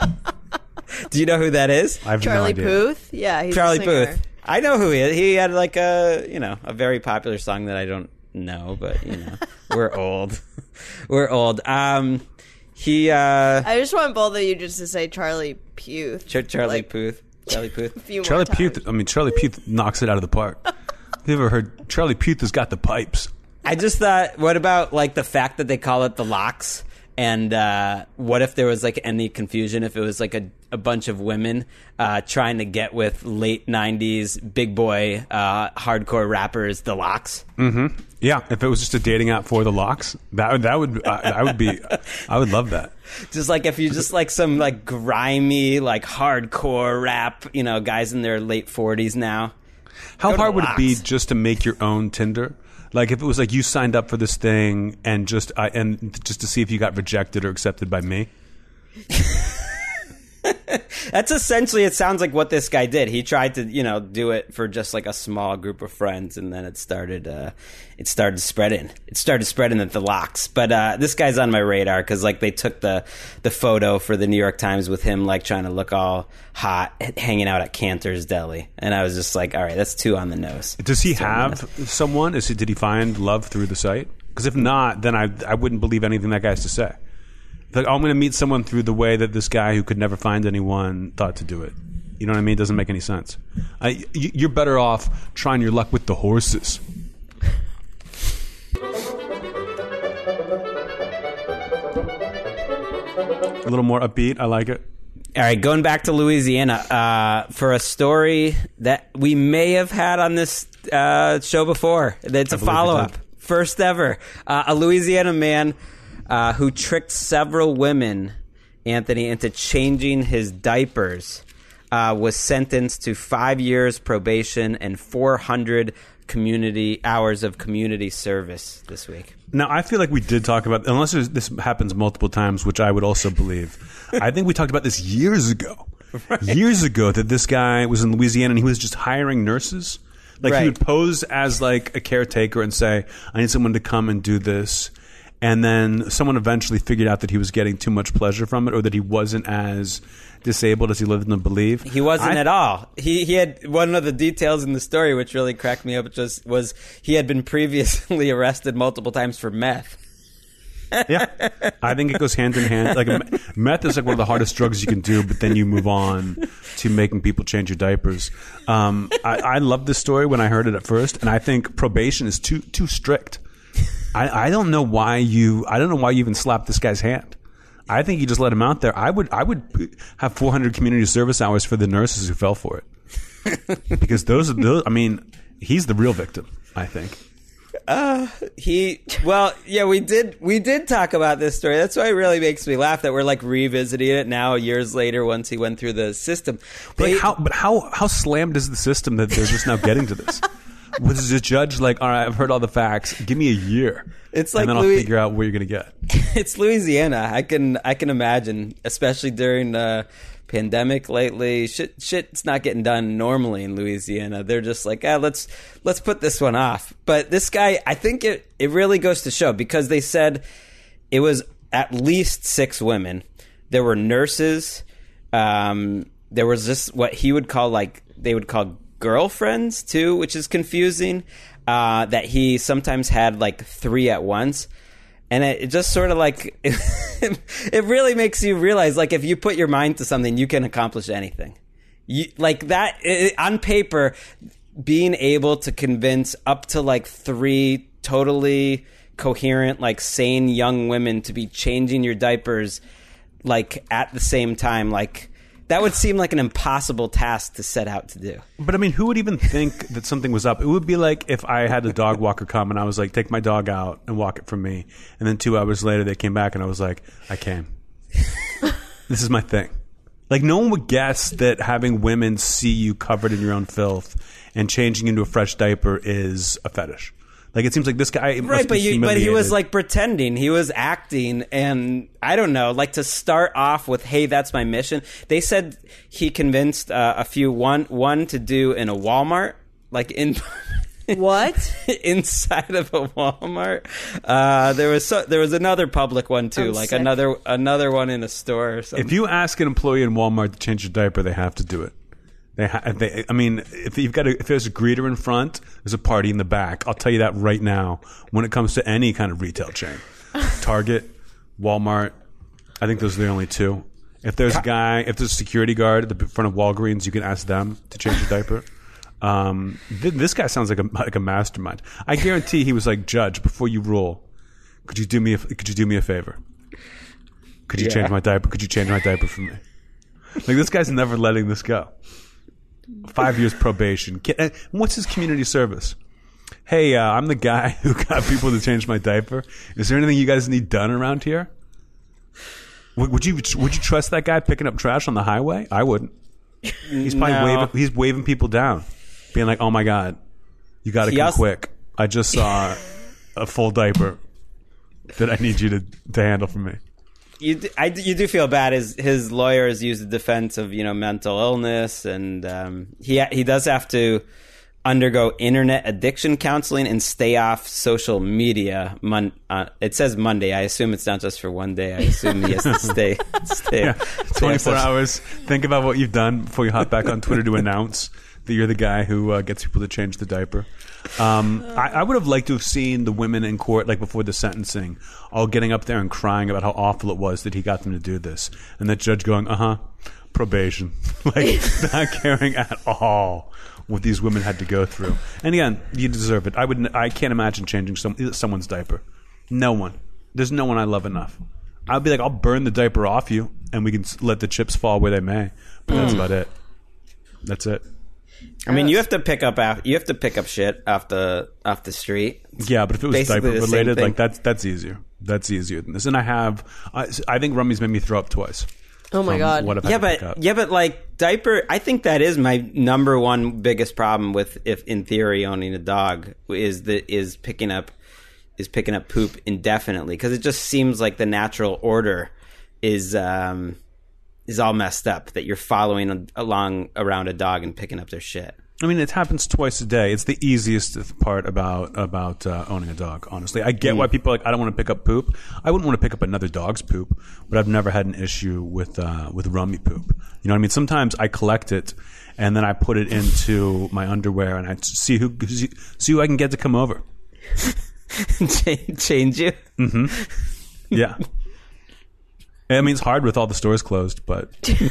Do you know who that is? I have Charlie no idea. Puth. Yeah, he's Charlie a singer. Puth. I know who he is. He had like a very popular song that I don't know, but we're old. We're old. I just want both of you just to say Charlie Puth. Charlie Puth. Charlie Puth. Charlie Puth. I mean, Charlie Puth knocks it out of the park. Have you ever heard Charlie Puth has got the pipes? I just thought, what about like the fact that they call it the Locks? And what if there was like any confusion if it was like a bunch of women trying to get with late 90s big boy hardcore rappers, the Locks? Mm-hmm. Yeah, if it was just a dating app for the Locks, I would love that. Just like if you just like some like grimy like hardcore rap, guys in their late 40s now. How hard would it be just to make your own Tinder? Like if it was like you signed up for this thing and just to see if you got rejected or accepted by me. That's essentially, it sounds like what this guy did. He tried to, do it for just like a small group of friends, and then it started spreading. It started spreading at the Locks. But this guy's on my radar because like they took the photo for the New York Times with him like trying to look all hot, hanging out at Cantor's Deli, and I was just like, all right, that's too on the nose. Does he have someone? Did he find love through the site? Because if not, then I wouldn't believe anything that guy has to say. Like, I'm going to meet someone through the way that this guy who could never find anyone thought to do it. You know what I mean? It doesn't make any sense. You're better off trying your luck with the horses. A little more upbeat. I like it. All right, going back to Louisiana for a story that we may have had on this show before. It's a follow-up. First ever. A Louisiana man who tricked several women, Anthony, into changing his diapers, was sentenced to 5 years probation and 400 community hours of community service this week. Now, I feel like we did talk about, unless this happens multiple times, which I would also believe. I think we talked about this years ago. Right. Years ago, that this guy was in Louisiana and he was just hiring nurses. Like He would pose as like a caretaker and say, I need someone to come and do this. And then someone eventually figured out that he was getting too much pleasure from it, or that he wasn't as disabled as he lived to believe. He wasn't at all. He had one of the details in the story which really cracked me up. Was he had been previously arrested multiple times for meth. Yeah, I think it goes hand in hand. Like meth is like one of the hardest drugs you can do, but then you move on to making people change your diapers. I loved this story when I heard it at first, and I think probation is too strict. I don't know why you even slapped this guy's hand. I think you just let him out there. I would have 400 community service hours for the nurses who fell for it. Because those, I mean, he's the real victim, I think. We did talk about this story. That's why it really makes me laugh that we're like revisiting it now years later once he went through the system. How slammed is the system that they're just now getting to this? Was the judge like, all right, I've heard all the facts. Give me a year. It's like, and then I'll figure out where you're going to get. It's Louisiana. I can imagine, especially during the pandemic lately. Shit's not getting done normally in Louisiana. They're just like, let's put this one off. But this guy, I think it really goes to show, because they said it was at least 6 women. There were nurses. there was this what he would call they would call girlfriends too, which is confusing. That he sometimes had 3 at once. And it just sort of it really makes you realize, if you put your mind to something, you can accomplish anything. On paper, being able to convince up to 3 totally coherent, sane young women to be changing your diapers, at the same time, that would seem like an impossible task to set out to do. But I mean, who would even think that something was up? It would be like if I had a dog walker come and I was like, take my dog out and walk it for me. And then 2 hours later they came back and I was like, I came. This is my thing. No one would guess that having women see you covered in your own filth and changing into a fresh diaper is a fetish. It seems like this guy right, but he was pretending, he was acting, and I don't know, to start off with, hey, that's my mission. They said he convinced a few one to do in a Walmart, in what inside of a Walmart. There was another public one too, another one in a store or something. If you ask an employee in Walmart to change your diaper, they have to do it. If there's a greeter in front, there's a party in the back. I'll tell you that right now. When it comes to any kind of retail chain, Target, Walmart, I think those are the only 2. If there's a security guard at the front of Walgreens, you can ask them to change your diaper. This guy sounds like a mastermind. I guarantee he was like, Judge, before you rule, could you do me a favor? Could you change my diaper? Could you change my diaper for me? This guy's never letting this go. 5 years probation. What's his community service? Hey, I'm the guy who got people to change my diaper. Is there anything you guys need done around here? Would you trust that guy picking up trash on the highway? I wouldn't. He's probably waving people down, being like, "Oh my God, you got to come quick! I just saw a full diaper that I need you to handle for me." You do feel bad. His lawyers use the defense of mental illness, and he does have to undergo internet addiction counseling and stay off social media. It says Monday. I assume it's not just for one day. I assume he has to stay. Yeah, 24 hours. Think about what you've done before you hop back on Twitter to announce that you're the guy who gets people to change the diaper. I would have liked to have seen the women in court, before the sentencing, all getting up there and crying about how awful it was that he got them to do this, and the judge going, probation, not caring at all what these women had to go through. And again, you deserve it. I can't imagine changing someone's diaper. No one. There's no one I love enough. I'd be like, I'll burn the diaper off you, and we can let the chips fall where they may. But that's about it. That's it. I mean, you have to pick up shit off the street. Yeah, but if it was diaper related, that's easier. That's easier than this. And I think Rummy's made me throw up twice. Oh my God. But diaper, I think that is my number one biggest problem with, if in theory, owning a dog is picking up poop indefinitely, because it just seems like the natural order is all messed up, that you're following along around a dog and picking up their shit. I mean, it happens twice a day. It's the easiest part about owning a dog, honestly. I get why people are like, I don't want to pick up poop. I wouldn't want to pick up another dog's poop, but I've never had an issue with Rummy poop. You know what I mean? Sometimes I collect it and then I put it into my underwear and I see who I can get to come over. Change you? Mm-hmm. Yeah. I mean, it's hard with all the stores closed, but...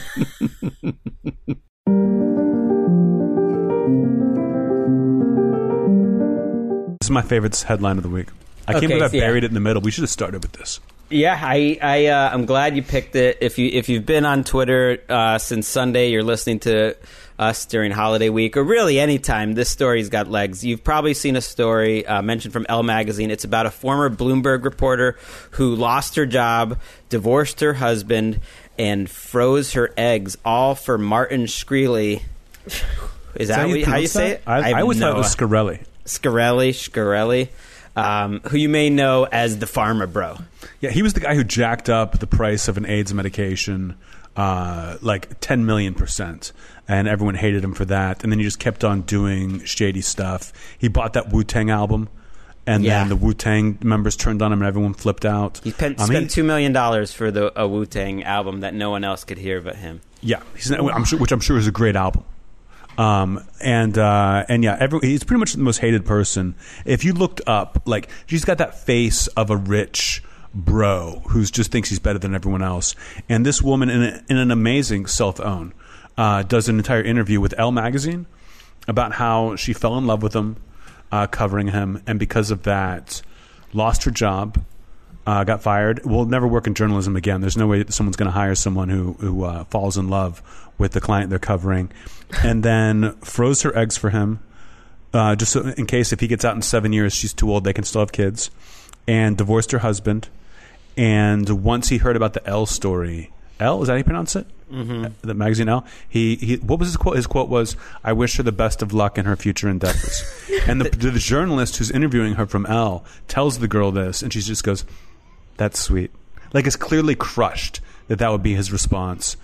This is my favorite headline of the week. I can't believe I buried it in the middle. We should have started with this. Yeah, I'm glad you picked it. If you've been on Twitter since Sunday, you're listening to us during holiday week, or really any time, this story's got legs. You've probably seen a story mentioned from Elle Magazine. It's about a former Bloomberg reporter who lost her job, divorced her husband, and froze her eggs, all for Martin Shkreli. Is that how you say it? I always thought it was Shkreli. Shkreli, who you may know as the Pharma Bro. Yeah, he was the guy who jacked up the price of an AIDS medication 10 million %, and everyone hated him for that. And then he just kept on doing shady stuff. He bought that Wu-Tang album, and then the Wu-Tang members turned on him, and everyone flipped out. He spent $2 million for a Wu-Tang album that no one else could hear but him. Yeah, which I'm sure is a great album. And yeah, he's pretty much the most hated person. If you looked up, like, she's got that face of a rich bro who just thinks he's better than everyone else. And this woman, in an amazing self-own, does an entire interview with Elle magazine about how she fell in love with him, covering him, and because of that, lost her job, got fired, will never work in journalism again. There's no way that someone's going to hire someone who falls in love with the client they're covering, and then froze her eggs for him, just so in case if he gets out in 7 years, she's too old, they can still have kids, and divorced her husband. And once he heard about the Elle story, Elle, is that how you pronounce it? Mm-hmm. The magazine Elle. He what was his quote? His quote was, "I wish her the best of luck in her future endeavors." And the journalist who's interviewing her from Elle tells the girl this, and she just goes, "That's sweet." Like, it's clearly crushed that would be his response.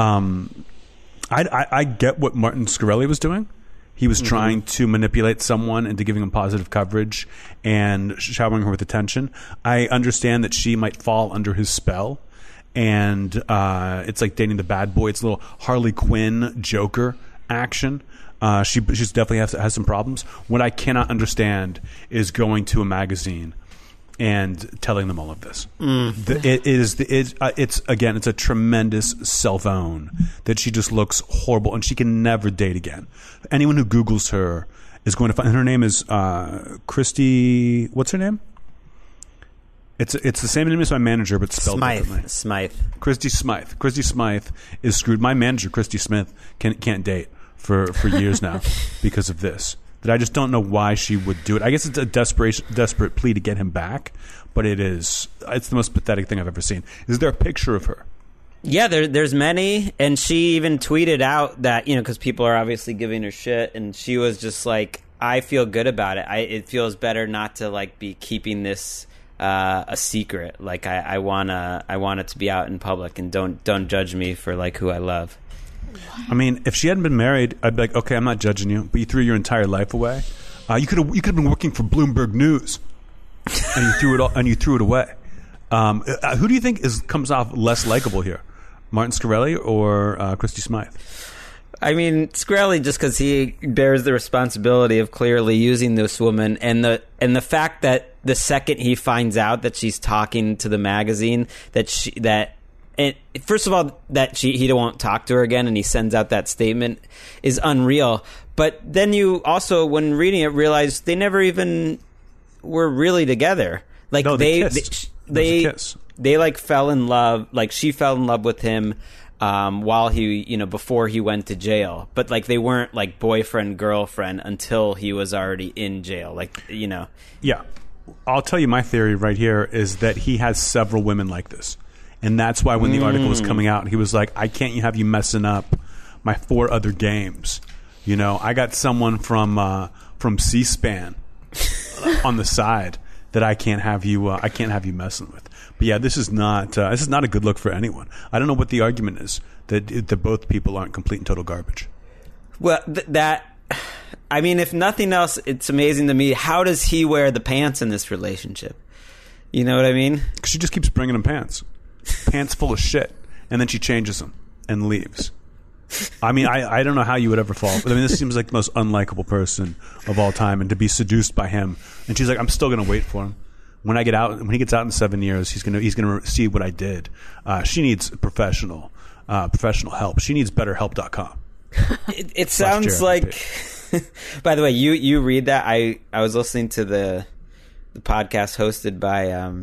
I get what Martin Shkreli was doing. He was trying to manipulate someone into giving him positive coverage and showering her with attention. I understand that she might fall under his spell. And it's like dating the bad boy. It's a little Harley Quinn Joker action. She's definitely has some problems. What I cannot understand is going to a magazine and telling them all of this. It's a tremendous self-own that she just looks horrible and she can never date again. Anyone who Googles her is going to find her name is Christy. What's her name? It's the same name as my manager, but spelled differently. Smythe. Christy Smythe. Christy Smythe is screwed. My manager, Christy Smith, can't date for years now because of this. That I just don't know why she would do it. I guess it's a desperate plea to get him back, but it's the most pathetic thing I've ever seen. Is there a picture of her? Yeah, there's many, and she even tweeted out that, because people are obviously giving her shit, and she was just like, I feel good about it. It feels better not to like be keeping this a secret. Like I want it to be out in public, and don't judge me for like who I love. I mean, if she hadn't been married, I'd be like, okay, I'm not judging you, but you threw your entire life away. You could have been working for Bloomberg News, and you threw it away. Who do you think comes off less likable here, Martin Shkreli or Christy Smythe? I mean, Shkreli, just because he bears the responsibility of clearly using this woman, and the fact that the second he finds out that she's talking to the magazine, first of all, that he won't talk to her again, and he sends out that statement is unreal. But then you also, when reading it, realize they never even were really together. Like, no, they like fell in love. Like, she fell in love with him while he, before he went to jail. But like, they weren't like boyfriend girlfriend until he was already in jail. Like, Yeah, I'll tell you my theory right here is that he has several women like this. And that's why when the article was coming out, he was like, I can't have you messing up my 4 other games. I got someone from C-SPAN on the side that I can't have you messing with. But yeah, this is not a good look for anyone. I don't know what the argument is that both people aren't complete and total garbage. Well, I mean, if nothing else, it's amazing to me. How does he wear the pants in this relationship? You know what I mean? Because she just keeps bringing him pants full of shit, and then she changes them and leaves. I mean, I don't know how you would ever fall. But I mean, this seems like the most unlikable person of all time, and to be seduced by him. And she's like, I'm still going to wait for him. When he gets out in 7 years, he's gonna see what I did. She needs professional help. She needs betterhelp.com. It sounds like. By the way, you read that. I was listening to the podcast hosted by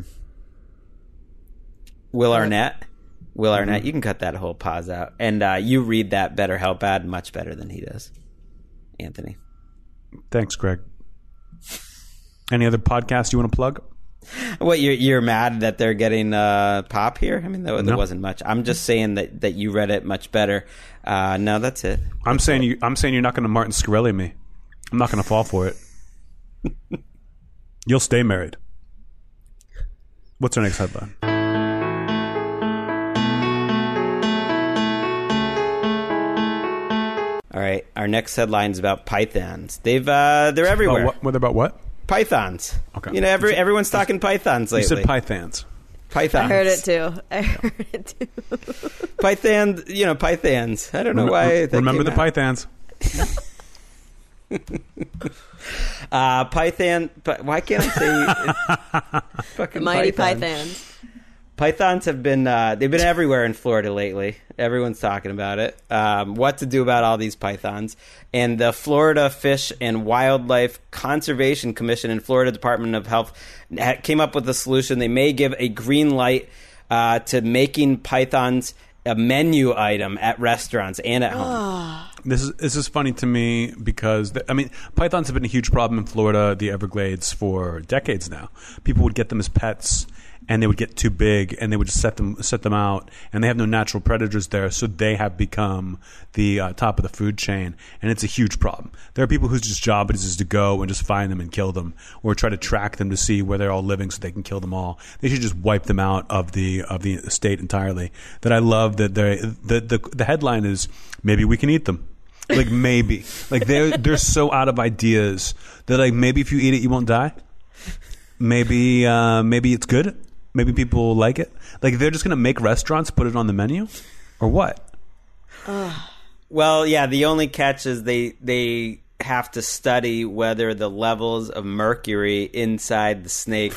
Will Arnett. Will Arnett, you can cut that whole pause out. And you read that BetterHelp ad much better than he does, Anthony. Thanks, Greg. Any other podcasts you want to plug? What, you're mad that they're getting pop here? I mean, there wasn't much. I'm just saying that you read it much better. No, that's it. I'm saying you're not going to Martin Shkreli me. I'm not going to fall for it. You'll stay married. What's our next headline? All right, our next headline is about pythons. They're everywhere. What about what? Pythons. Okay. Everyone's talking pythons lately. You said pythons. Pythons. I heard it too. Pythons. I don't know why. Remember the Pythons. Python. Why can't I say fucking Mighty Pythons? Pythons have been they've been everywhere in Florida lately. Everyone's talking about it. What to do about all these pythons. And the Florida Fish and Wildlife Conservation Commission and Florida Department of Health came up with a solution. They may give a green light to making pythons a menu item at restaurants and at home. This is funny to me because pythons have been a huge problem in Florida, the Everglades, for decades now. People would get them as pets, and they would get too big, and they would just set them out, and they have no natural predators there, so they have become the top of the food chain, and it's a huge problem. There are people whose just job it is to go and just find them and kill them, or try to track them to see where they're all living so they can kill them all. They should just wipe them out of the state entirely. That I love that the headline is maybe we can eat them. Like maybe, like they're so out of ideas that like maybe if you eat it you won't die. Maybe it's good. Maybe people like it. Like they're just going to make restaurants put it on the menu, or what? Well, yeah. The only catch is they have to study whether the levels of mercury inside the snake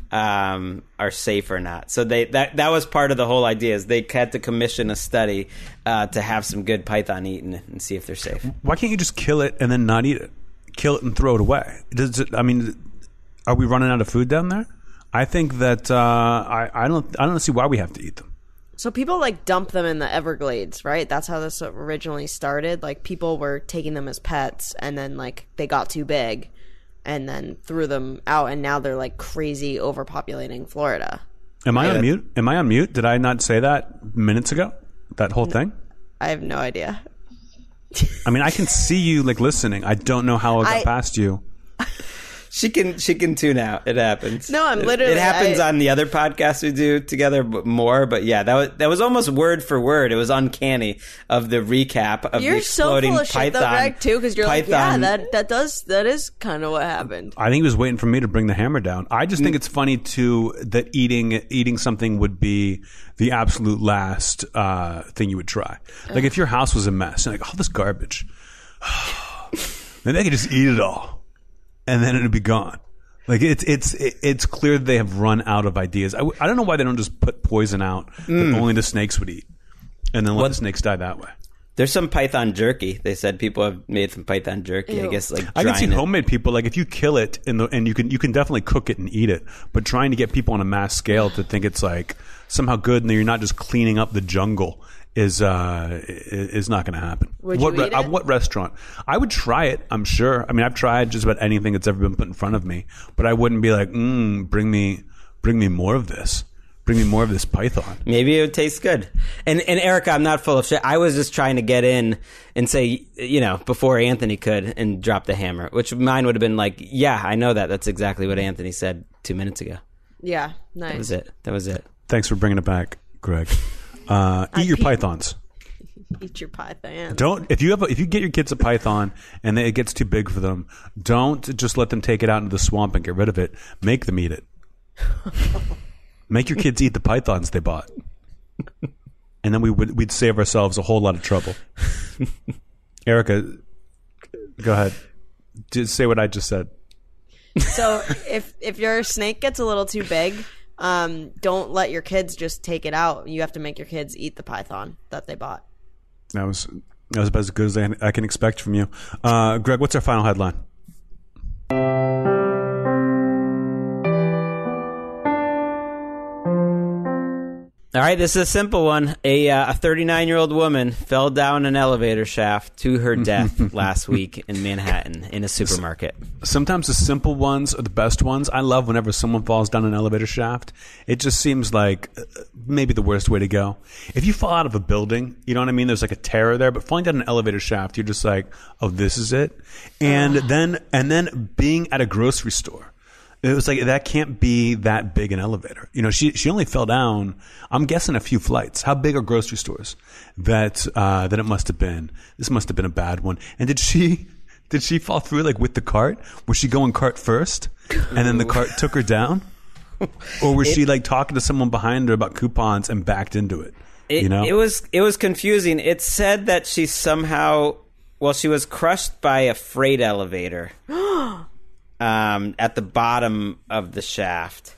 are safe or not. So that was part of the whole idea. Is they had to commission a study to have some good python eaten and see if they're safe. Why can't you just kill it and then not eat it? Kill it and throw it away. Are we running out of food down there? I think that I don't see why we have to eat them. So people like dump them in the Everglades, right? That's how this originally started. Like people were taking them as pets, and then like they got too big, and then threw them out, and now they're like crazy overpopulating Florida. Am I on mute? Am I on mute? Did I not say that minutes ago? That whole thing? I have no idea. I mean, I can see you like listening. I don't know how I got past you. She can tune out. It happens. No, I'm literally. It happens on the other podcasts we do together more. But yeah, that was almost word for word. It was uncanny of the recap of the exploding You're so full of python. shit, though, Greg, too, because you're python. like, yeah, that is kind of what happened. I think he was waiting for me to bring the hammer down. I just think it's funny too that eating something would be the absolute last thing you would try. Like if your house was a mess, and like all this garbage, then they could just eat it all. And then it'd be gone. Like it's clear that they have run out of ideas. I don't know why they don't just put poison out that only the snakes would eat, and then let the snakes die that way. There's some python jerky. They said people have made some python jerky. Ew. I guess like I can see homemade people like if you kill it and you can definitely cook it and eat it, but trying to get people on a mass scale to think it's like somehow good and you're not just cleaning up the jungle is not going to happen. Would you eat it? What restaurant? I would try it, I'm sure. I mean, I've tried just about anything that's ever been put in front of me, but I wouldn't be like, bring me more of this. Bring me more of this python. Maybe it would taste good. And Erica, I'm not full of shit. I was just trying to get in and say, before Anthony could and drop the hammer, which mine would have been like, yeah, I know that. That's exactly what Anthony said 2 minutes ago. Yeah, nice. That was it. Thanks for bringing it back, Greg. Eat your pythons. Eat your python. Don't if you get your kids a python and it gets too big for them, don't just let them take it out into the swamp and get rid of it. Make them eat it. Make your kids eat the pythons they bought, and then we'd save ourselves a whole lot of trouble. Erica, go ahead. Just say what I just said. So if your snake gets a little too big, don't let your kids just take it out. You have to make your kids eat the python that they bought. That was about as good as I can expect from you. Greg, what's our final headline? All right, this is a simple one. A 39-year-old woman fell down an elevator shaft to her death last week in Manhattan in a supermarket. Sometimes the simple ones are the best ones. I love whenever someone falls down an elevator shaft. It just seems like maybe the worst way to go. If you fall out of a building, you know what I mean? There's like a terror there, but falling down an elevator shaft, you're just like, oh, this is it. And then being at a grocery store. It was like, that can't be that big an elevator. She only fell down, I'm guessing, a few flights. How big are grocery stores? That it must have been. This must have been a bad one. And did she fall through like with the cart? Was she going cart first? And then the cart took her down? Or was she like talking to someone behind her about coupons and backed into it? It was confusing. It said that she somehow, she was crushed by a freight elevator at the bottom of the shaft.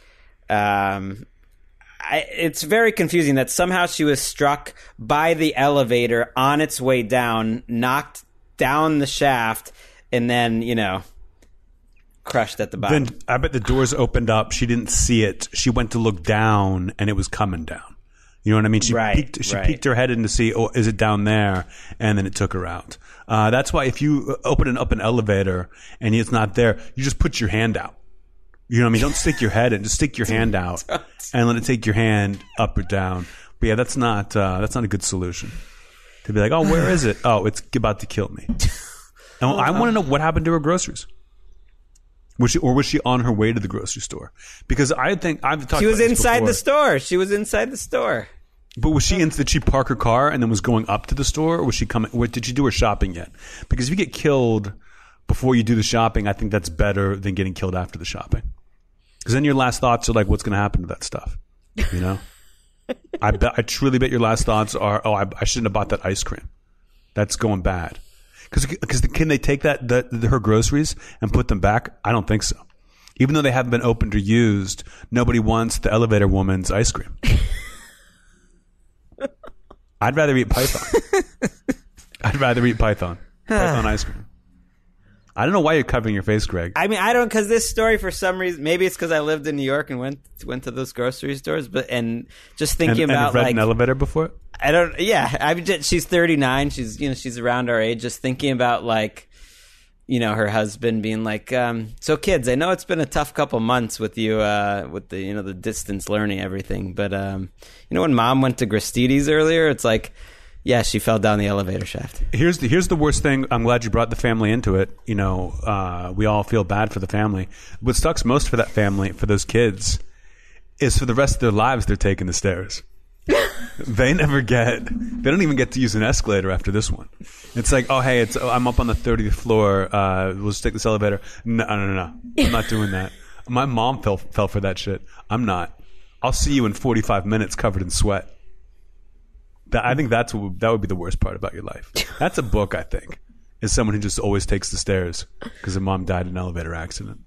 It's very confusing that somehow she was struck by the elevator on its way down, knocked down the shaft, and then, crushed at the bottom. Then I bet the doors opened up. She didn't see it. She went to look down, and it was coming down. You know what I mean? She peeked her head in to see, is it down there? And then it took her out. That's why if you open up an elevator and it's not there, you just put your hand out. You know what I mean? Don't stick your head in. Just stick your hand out and let it take your hand up or down. But yeah, that's not a good solution. To be like, oh, where is it? Oh, it's about to kill me. And I want to know what happened to her groceries. Was she on her way to the grocery store? Because I think I've talked. She was about this inside before. the store. She was inside the store. But was she did she park her car and then was going up to the store, or was she coming? Did she do her shopping yet? Because if you get killed before you do the shopping, I think that's better than getting killed after the shopping. Because then your last thoughts are like, what's going to happen to that stuff? You know, I truly bet your last thoughts are, I shouldn't have bought that ice cream. That's going bad. Because can they take her groceries and put them back? I don't think so. Even though they haven't been opened or used, nobody wants the elevator woman's ice cream. I'd rather eat Python. Python ice cream. I don't know why you're covering your face, Greg. I mean, I don't, because this story, for some reason, maybe it's because I lived in New York and went to those grocery stores, and just thinking about read an elevator before. I don't. Yeah, she's 39. She's around our age. Just thinking about her husband being like, so kids, I know it's been a tough couple months with you, with the the distance learning everything, but when Mom went to Gristedes earlier, it's like, yeah, she fell down the elevator shaft. Here's the worst thing. I'm glad you brought the family into it. We all feel bad for the family. What sucks most for that family, for those kids, is for the rest of their lives they're taking the stairs. They don't even get to use an escalator after this one. It's like, oh, hey, I'm up on the 30th floor. We'll just take this elevator. No. I'm not doing that. My mom fell for that shit. I'm not. I'll see you in 45 minutes covered in sweat. I think that would be the worst part about your life. That's a book, I think, is someone who just always takes the stairs because their mom died in an elevator accident.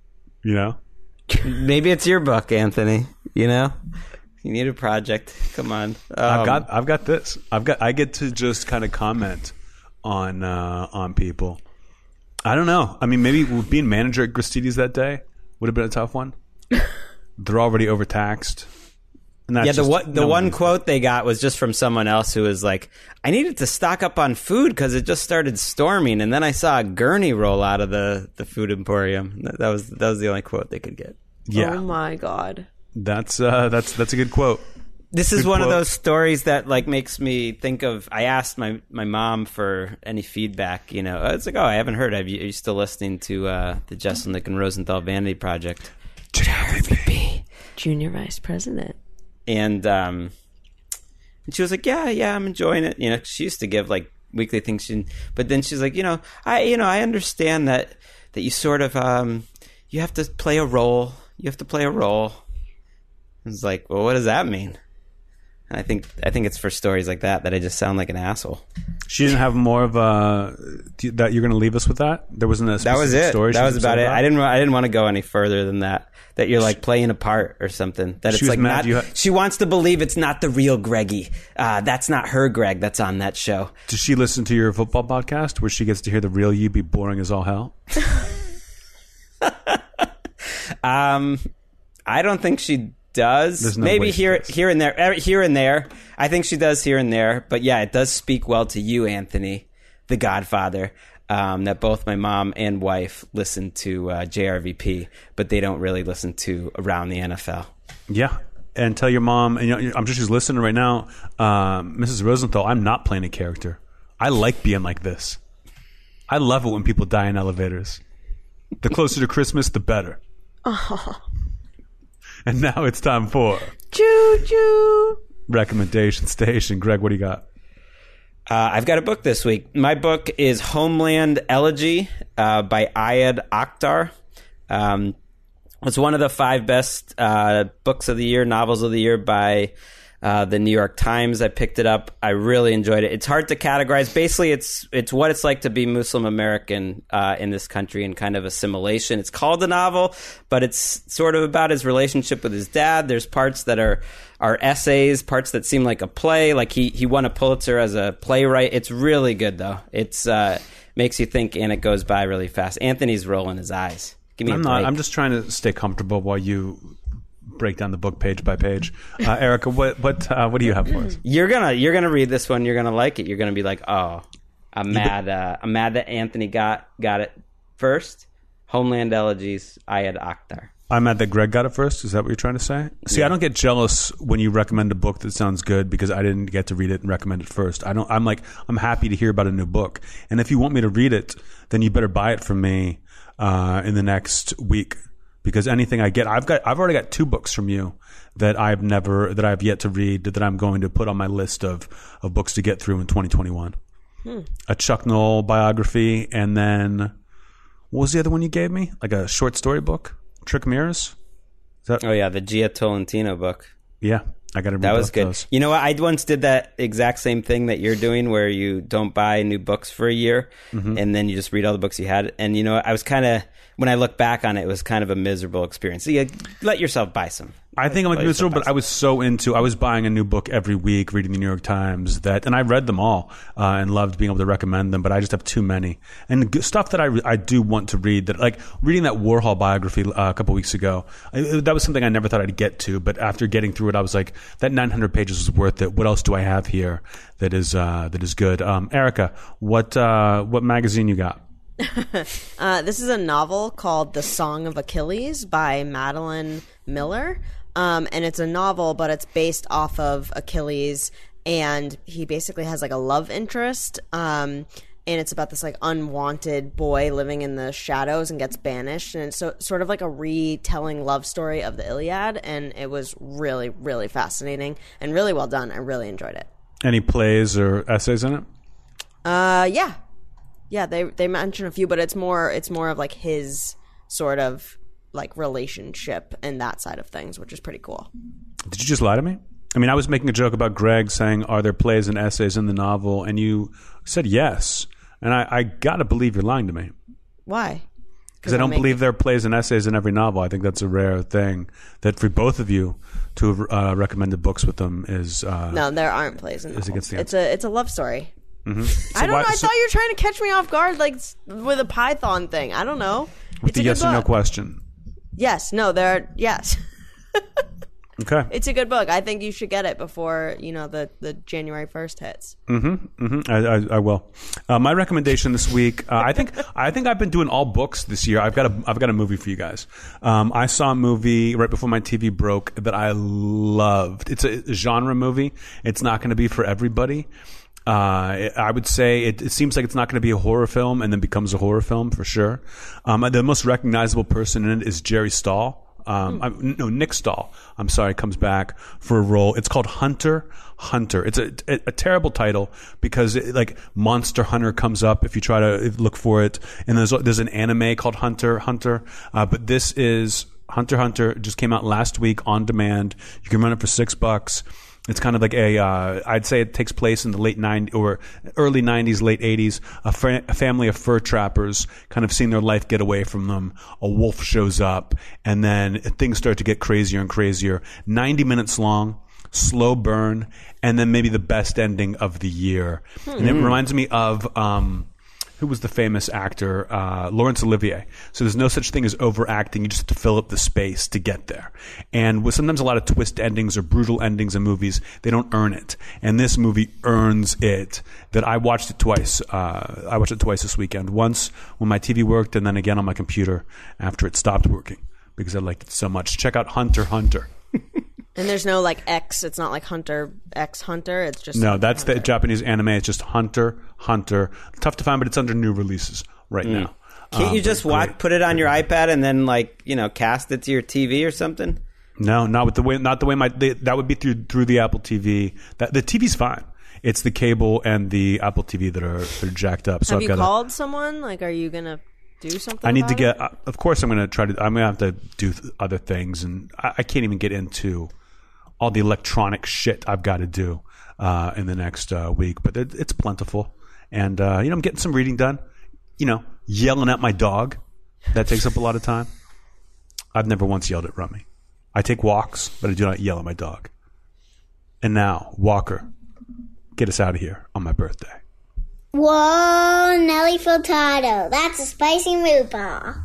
Maybe it's your book, Anthony. You need a project. Come on. I've got this. I get to just kind of comment on people. I don't know. I mean, maybe being manager at Gristedes that day would have been a tough one. They're already overtaxed. And that's the one quote they got was just from someone else who was like, I needed to stock up on food because it just started storming, and then I saw a gurney roll out of the food emporium. That was the only quote they could get. Yeah. Oh my God. That's a good quote. This is one of those stories that makes me think of. I asked my mom for any feedback. It's like, I haven't heard. Are you still listening to the Jesselnick and Rosenthal Vanity Project? JRVP, Junior Vice President. And she was like, yeah, I'm enjoying it. She used to give weekly things, but then she's like, I understand that you sort of you have to play a role. You have to play a role. I was like, well, what does that mean? And I think it's for stories like that I just sound like an asshole. She didn't have more of a that you're going to leave us with that. There wasn't a specific that was it. Story that was about it. I didn't want to go any further than that. That you're playing a part or something. That it's not. She wants to believe it's not the real Greggy. That's not her Greg. That's on that show. Does she listen to your football podcast where she gets to hear the real you be boring as all hell? I don't think she does. Maybe here and there. I think she does here and there. But yeah, it does speak well to you, Anthony, the Godfather. That both my mom and wife listen to JRVP, but they don't really listen to Around the NFL. Yeah, and tell your mom, and I'm sure she's listening right now, Mrs. Rosenthal, I'm not playing a character. I like being like this. I love it when people die in elevators. The closer to Christmas, the better. Oh. And now it's time for Choo-choo Recommendation Station. Greg, what do you got? I've got a book this week. My book is Homeland Elegy by Ayad Akhtar. It's one of the 5 best books of the year, novels of the year by the New York Times. I picked it up. I really enjoyed it. It's hard to categorize. Basically, it's what it's like to be Muslim American in this country and kind of assimilation. It's called a novel, but it's sort of about his relationship with his dad. There's parts that are essays, parts that seem like a play. Like he won a Pulitzer as a playwright. It's really good, though. It's makes you think, and it goes by really fast. Anthony's rolling his eyes. Give me a break. I'm just trying to stay comfortable while you break down the book page by page. Erica, what do you have for us? You're gonna read this one. You're gonna like it. You're gonna be like, oh, I'm mad that Anthony got it first. Homeland Elegies, Ayad Akhtar. I'm mad that Greg got it first. Is that what you're trying to say? See, I don't get jealous when you recommend a book that sounds good because I didn't get to read it and recommend it first. I'm happy to hear about a new book. And if you want me to read it, then you better buy it from me in the next week. Because anything I get, I've already got 2 books from you that I've yet to read that I'm going to put on my list of books to get through in 2021. A Chuck Noll biography, and then what was the other one you gave me? Like a short story book, Trick Mirrors. Oh yeah, the Gia Tolentino book. Yeah, I got to read that. Was good. Those. You know what? I once did that exact same thing that you're doing, where you don't buy new books for a year, and then you just read all the books you had. And you know, I was kind of, when I look back on it, it was kind of a miserable experience. So you let yourself buy some. I think I'm like miserable, but I was buying a new book every week, reading the New York Times, and I read them all and loved being able to recommend them, but I just have too many. And stuff that I do want to read, that like reading that Warhol biography a couple weeks ago, that was something I never thought I'd get to, but after getting through it, I was like, that 900 pages was worth it. What else do I have here that is good? Erica, what magazine you got? This is a novel called The Song of Achilles by Madeline Miller. And it's a novel, but it's based off of Achilles, and he basically has like a love interest. And it's about this like unwanted boy living in the shadows and gets banished. And it's sort of like a retelling love story of the Iliad. And it was really, really fascinating and really well done. I really enjoyed it. Any plays or essays in it? Yeah. Yeah, they mention a few, but it's more of like his sort of like relationship and that side of things, which is pretty cool. Did you just lie to me? I mean, I was making a joke about Greg saying, are there plays and essays in the novel? And you said yes. And I got to believe you're lying to me. Why? Because I don't believe there are plays and essays in every novel. I think that's a rare thing. That for both of you to have recommended books with them is... no, there aren't plays in novels. It's a love story. Mm-hmm. So I don't know. I thought you were trying to catch me off guard, like with a Python thing. I don't know. With the yes or no question. Yes. No. Yes. Okay. It's a good book. I think you should get it before the January 1st hits. I will. My recommendation this week. I think I've been doing all books this year. I've got a movie for you guys. I saw a movie right before my TV broke that I loved. It's a genre movie. It's not going to be for everybody. I would say it seems like it's not going to be a horror film and then becomes a horror film for sure. The most recognizable person in it is Jerry Stahl. Nick Stahl. I'm sorry, comes back for a role. It's called Hunter. It's a terrible title because like Monster Hunter comes up if you try to look for it. And there's an anime called Hunter. But this is Hunter. It just came out last week on demand. You can run it for $6. It's kind of like I'd say it takes place in the late 90s or early 90s, late 80s. A family of fur trappers kind of seeing their life get away from them. A wolf shows up, and then things start to get crazier and crazier. 90 minutes long, slow burn, and then maybe the best ending of the year. And it reminds me of... who was the famous actor? Laurence Olivier. So there's no such thing as overacting. You just have to fill up the space to get there. And with sometimes a lot of twist endings or brutal endings in movies, they don't earn it. And this movie earns it. That I watched it twice. I watched it twice this weekend. Once when my TV worked, and then again on my computer after it stopped working because I liked it so much. Check out Hunter. And there's no like X. It's not like Hunter X Hunter. It's just no. That's Hunter. The Japanese anime. It's just Hunter. Tough to find, but it's under new releases right now. Can't you just put it on your iPad and then cast it to your TV or something? No, not the way that would be through the Apple TV. The TV's fine. It's the cable and the Apple TV that are jacked up. So Have you called someone? Like, are you gonna do something? I need to about get. Of course, I'm going to have to do other things, and I can't even get into all the electronic shit I've got to do in the next week. But it's plentiful, and I'm getting some reading done. Yelling at my dog, that takes up a lot of time. I've never once yelled at Rummy. I take walks, but I do not yell at my dog. And now, Walker, get us out of here on my birthday. Whoa, Nelly Furtado. That's a spicy meatball.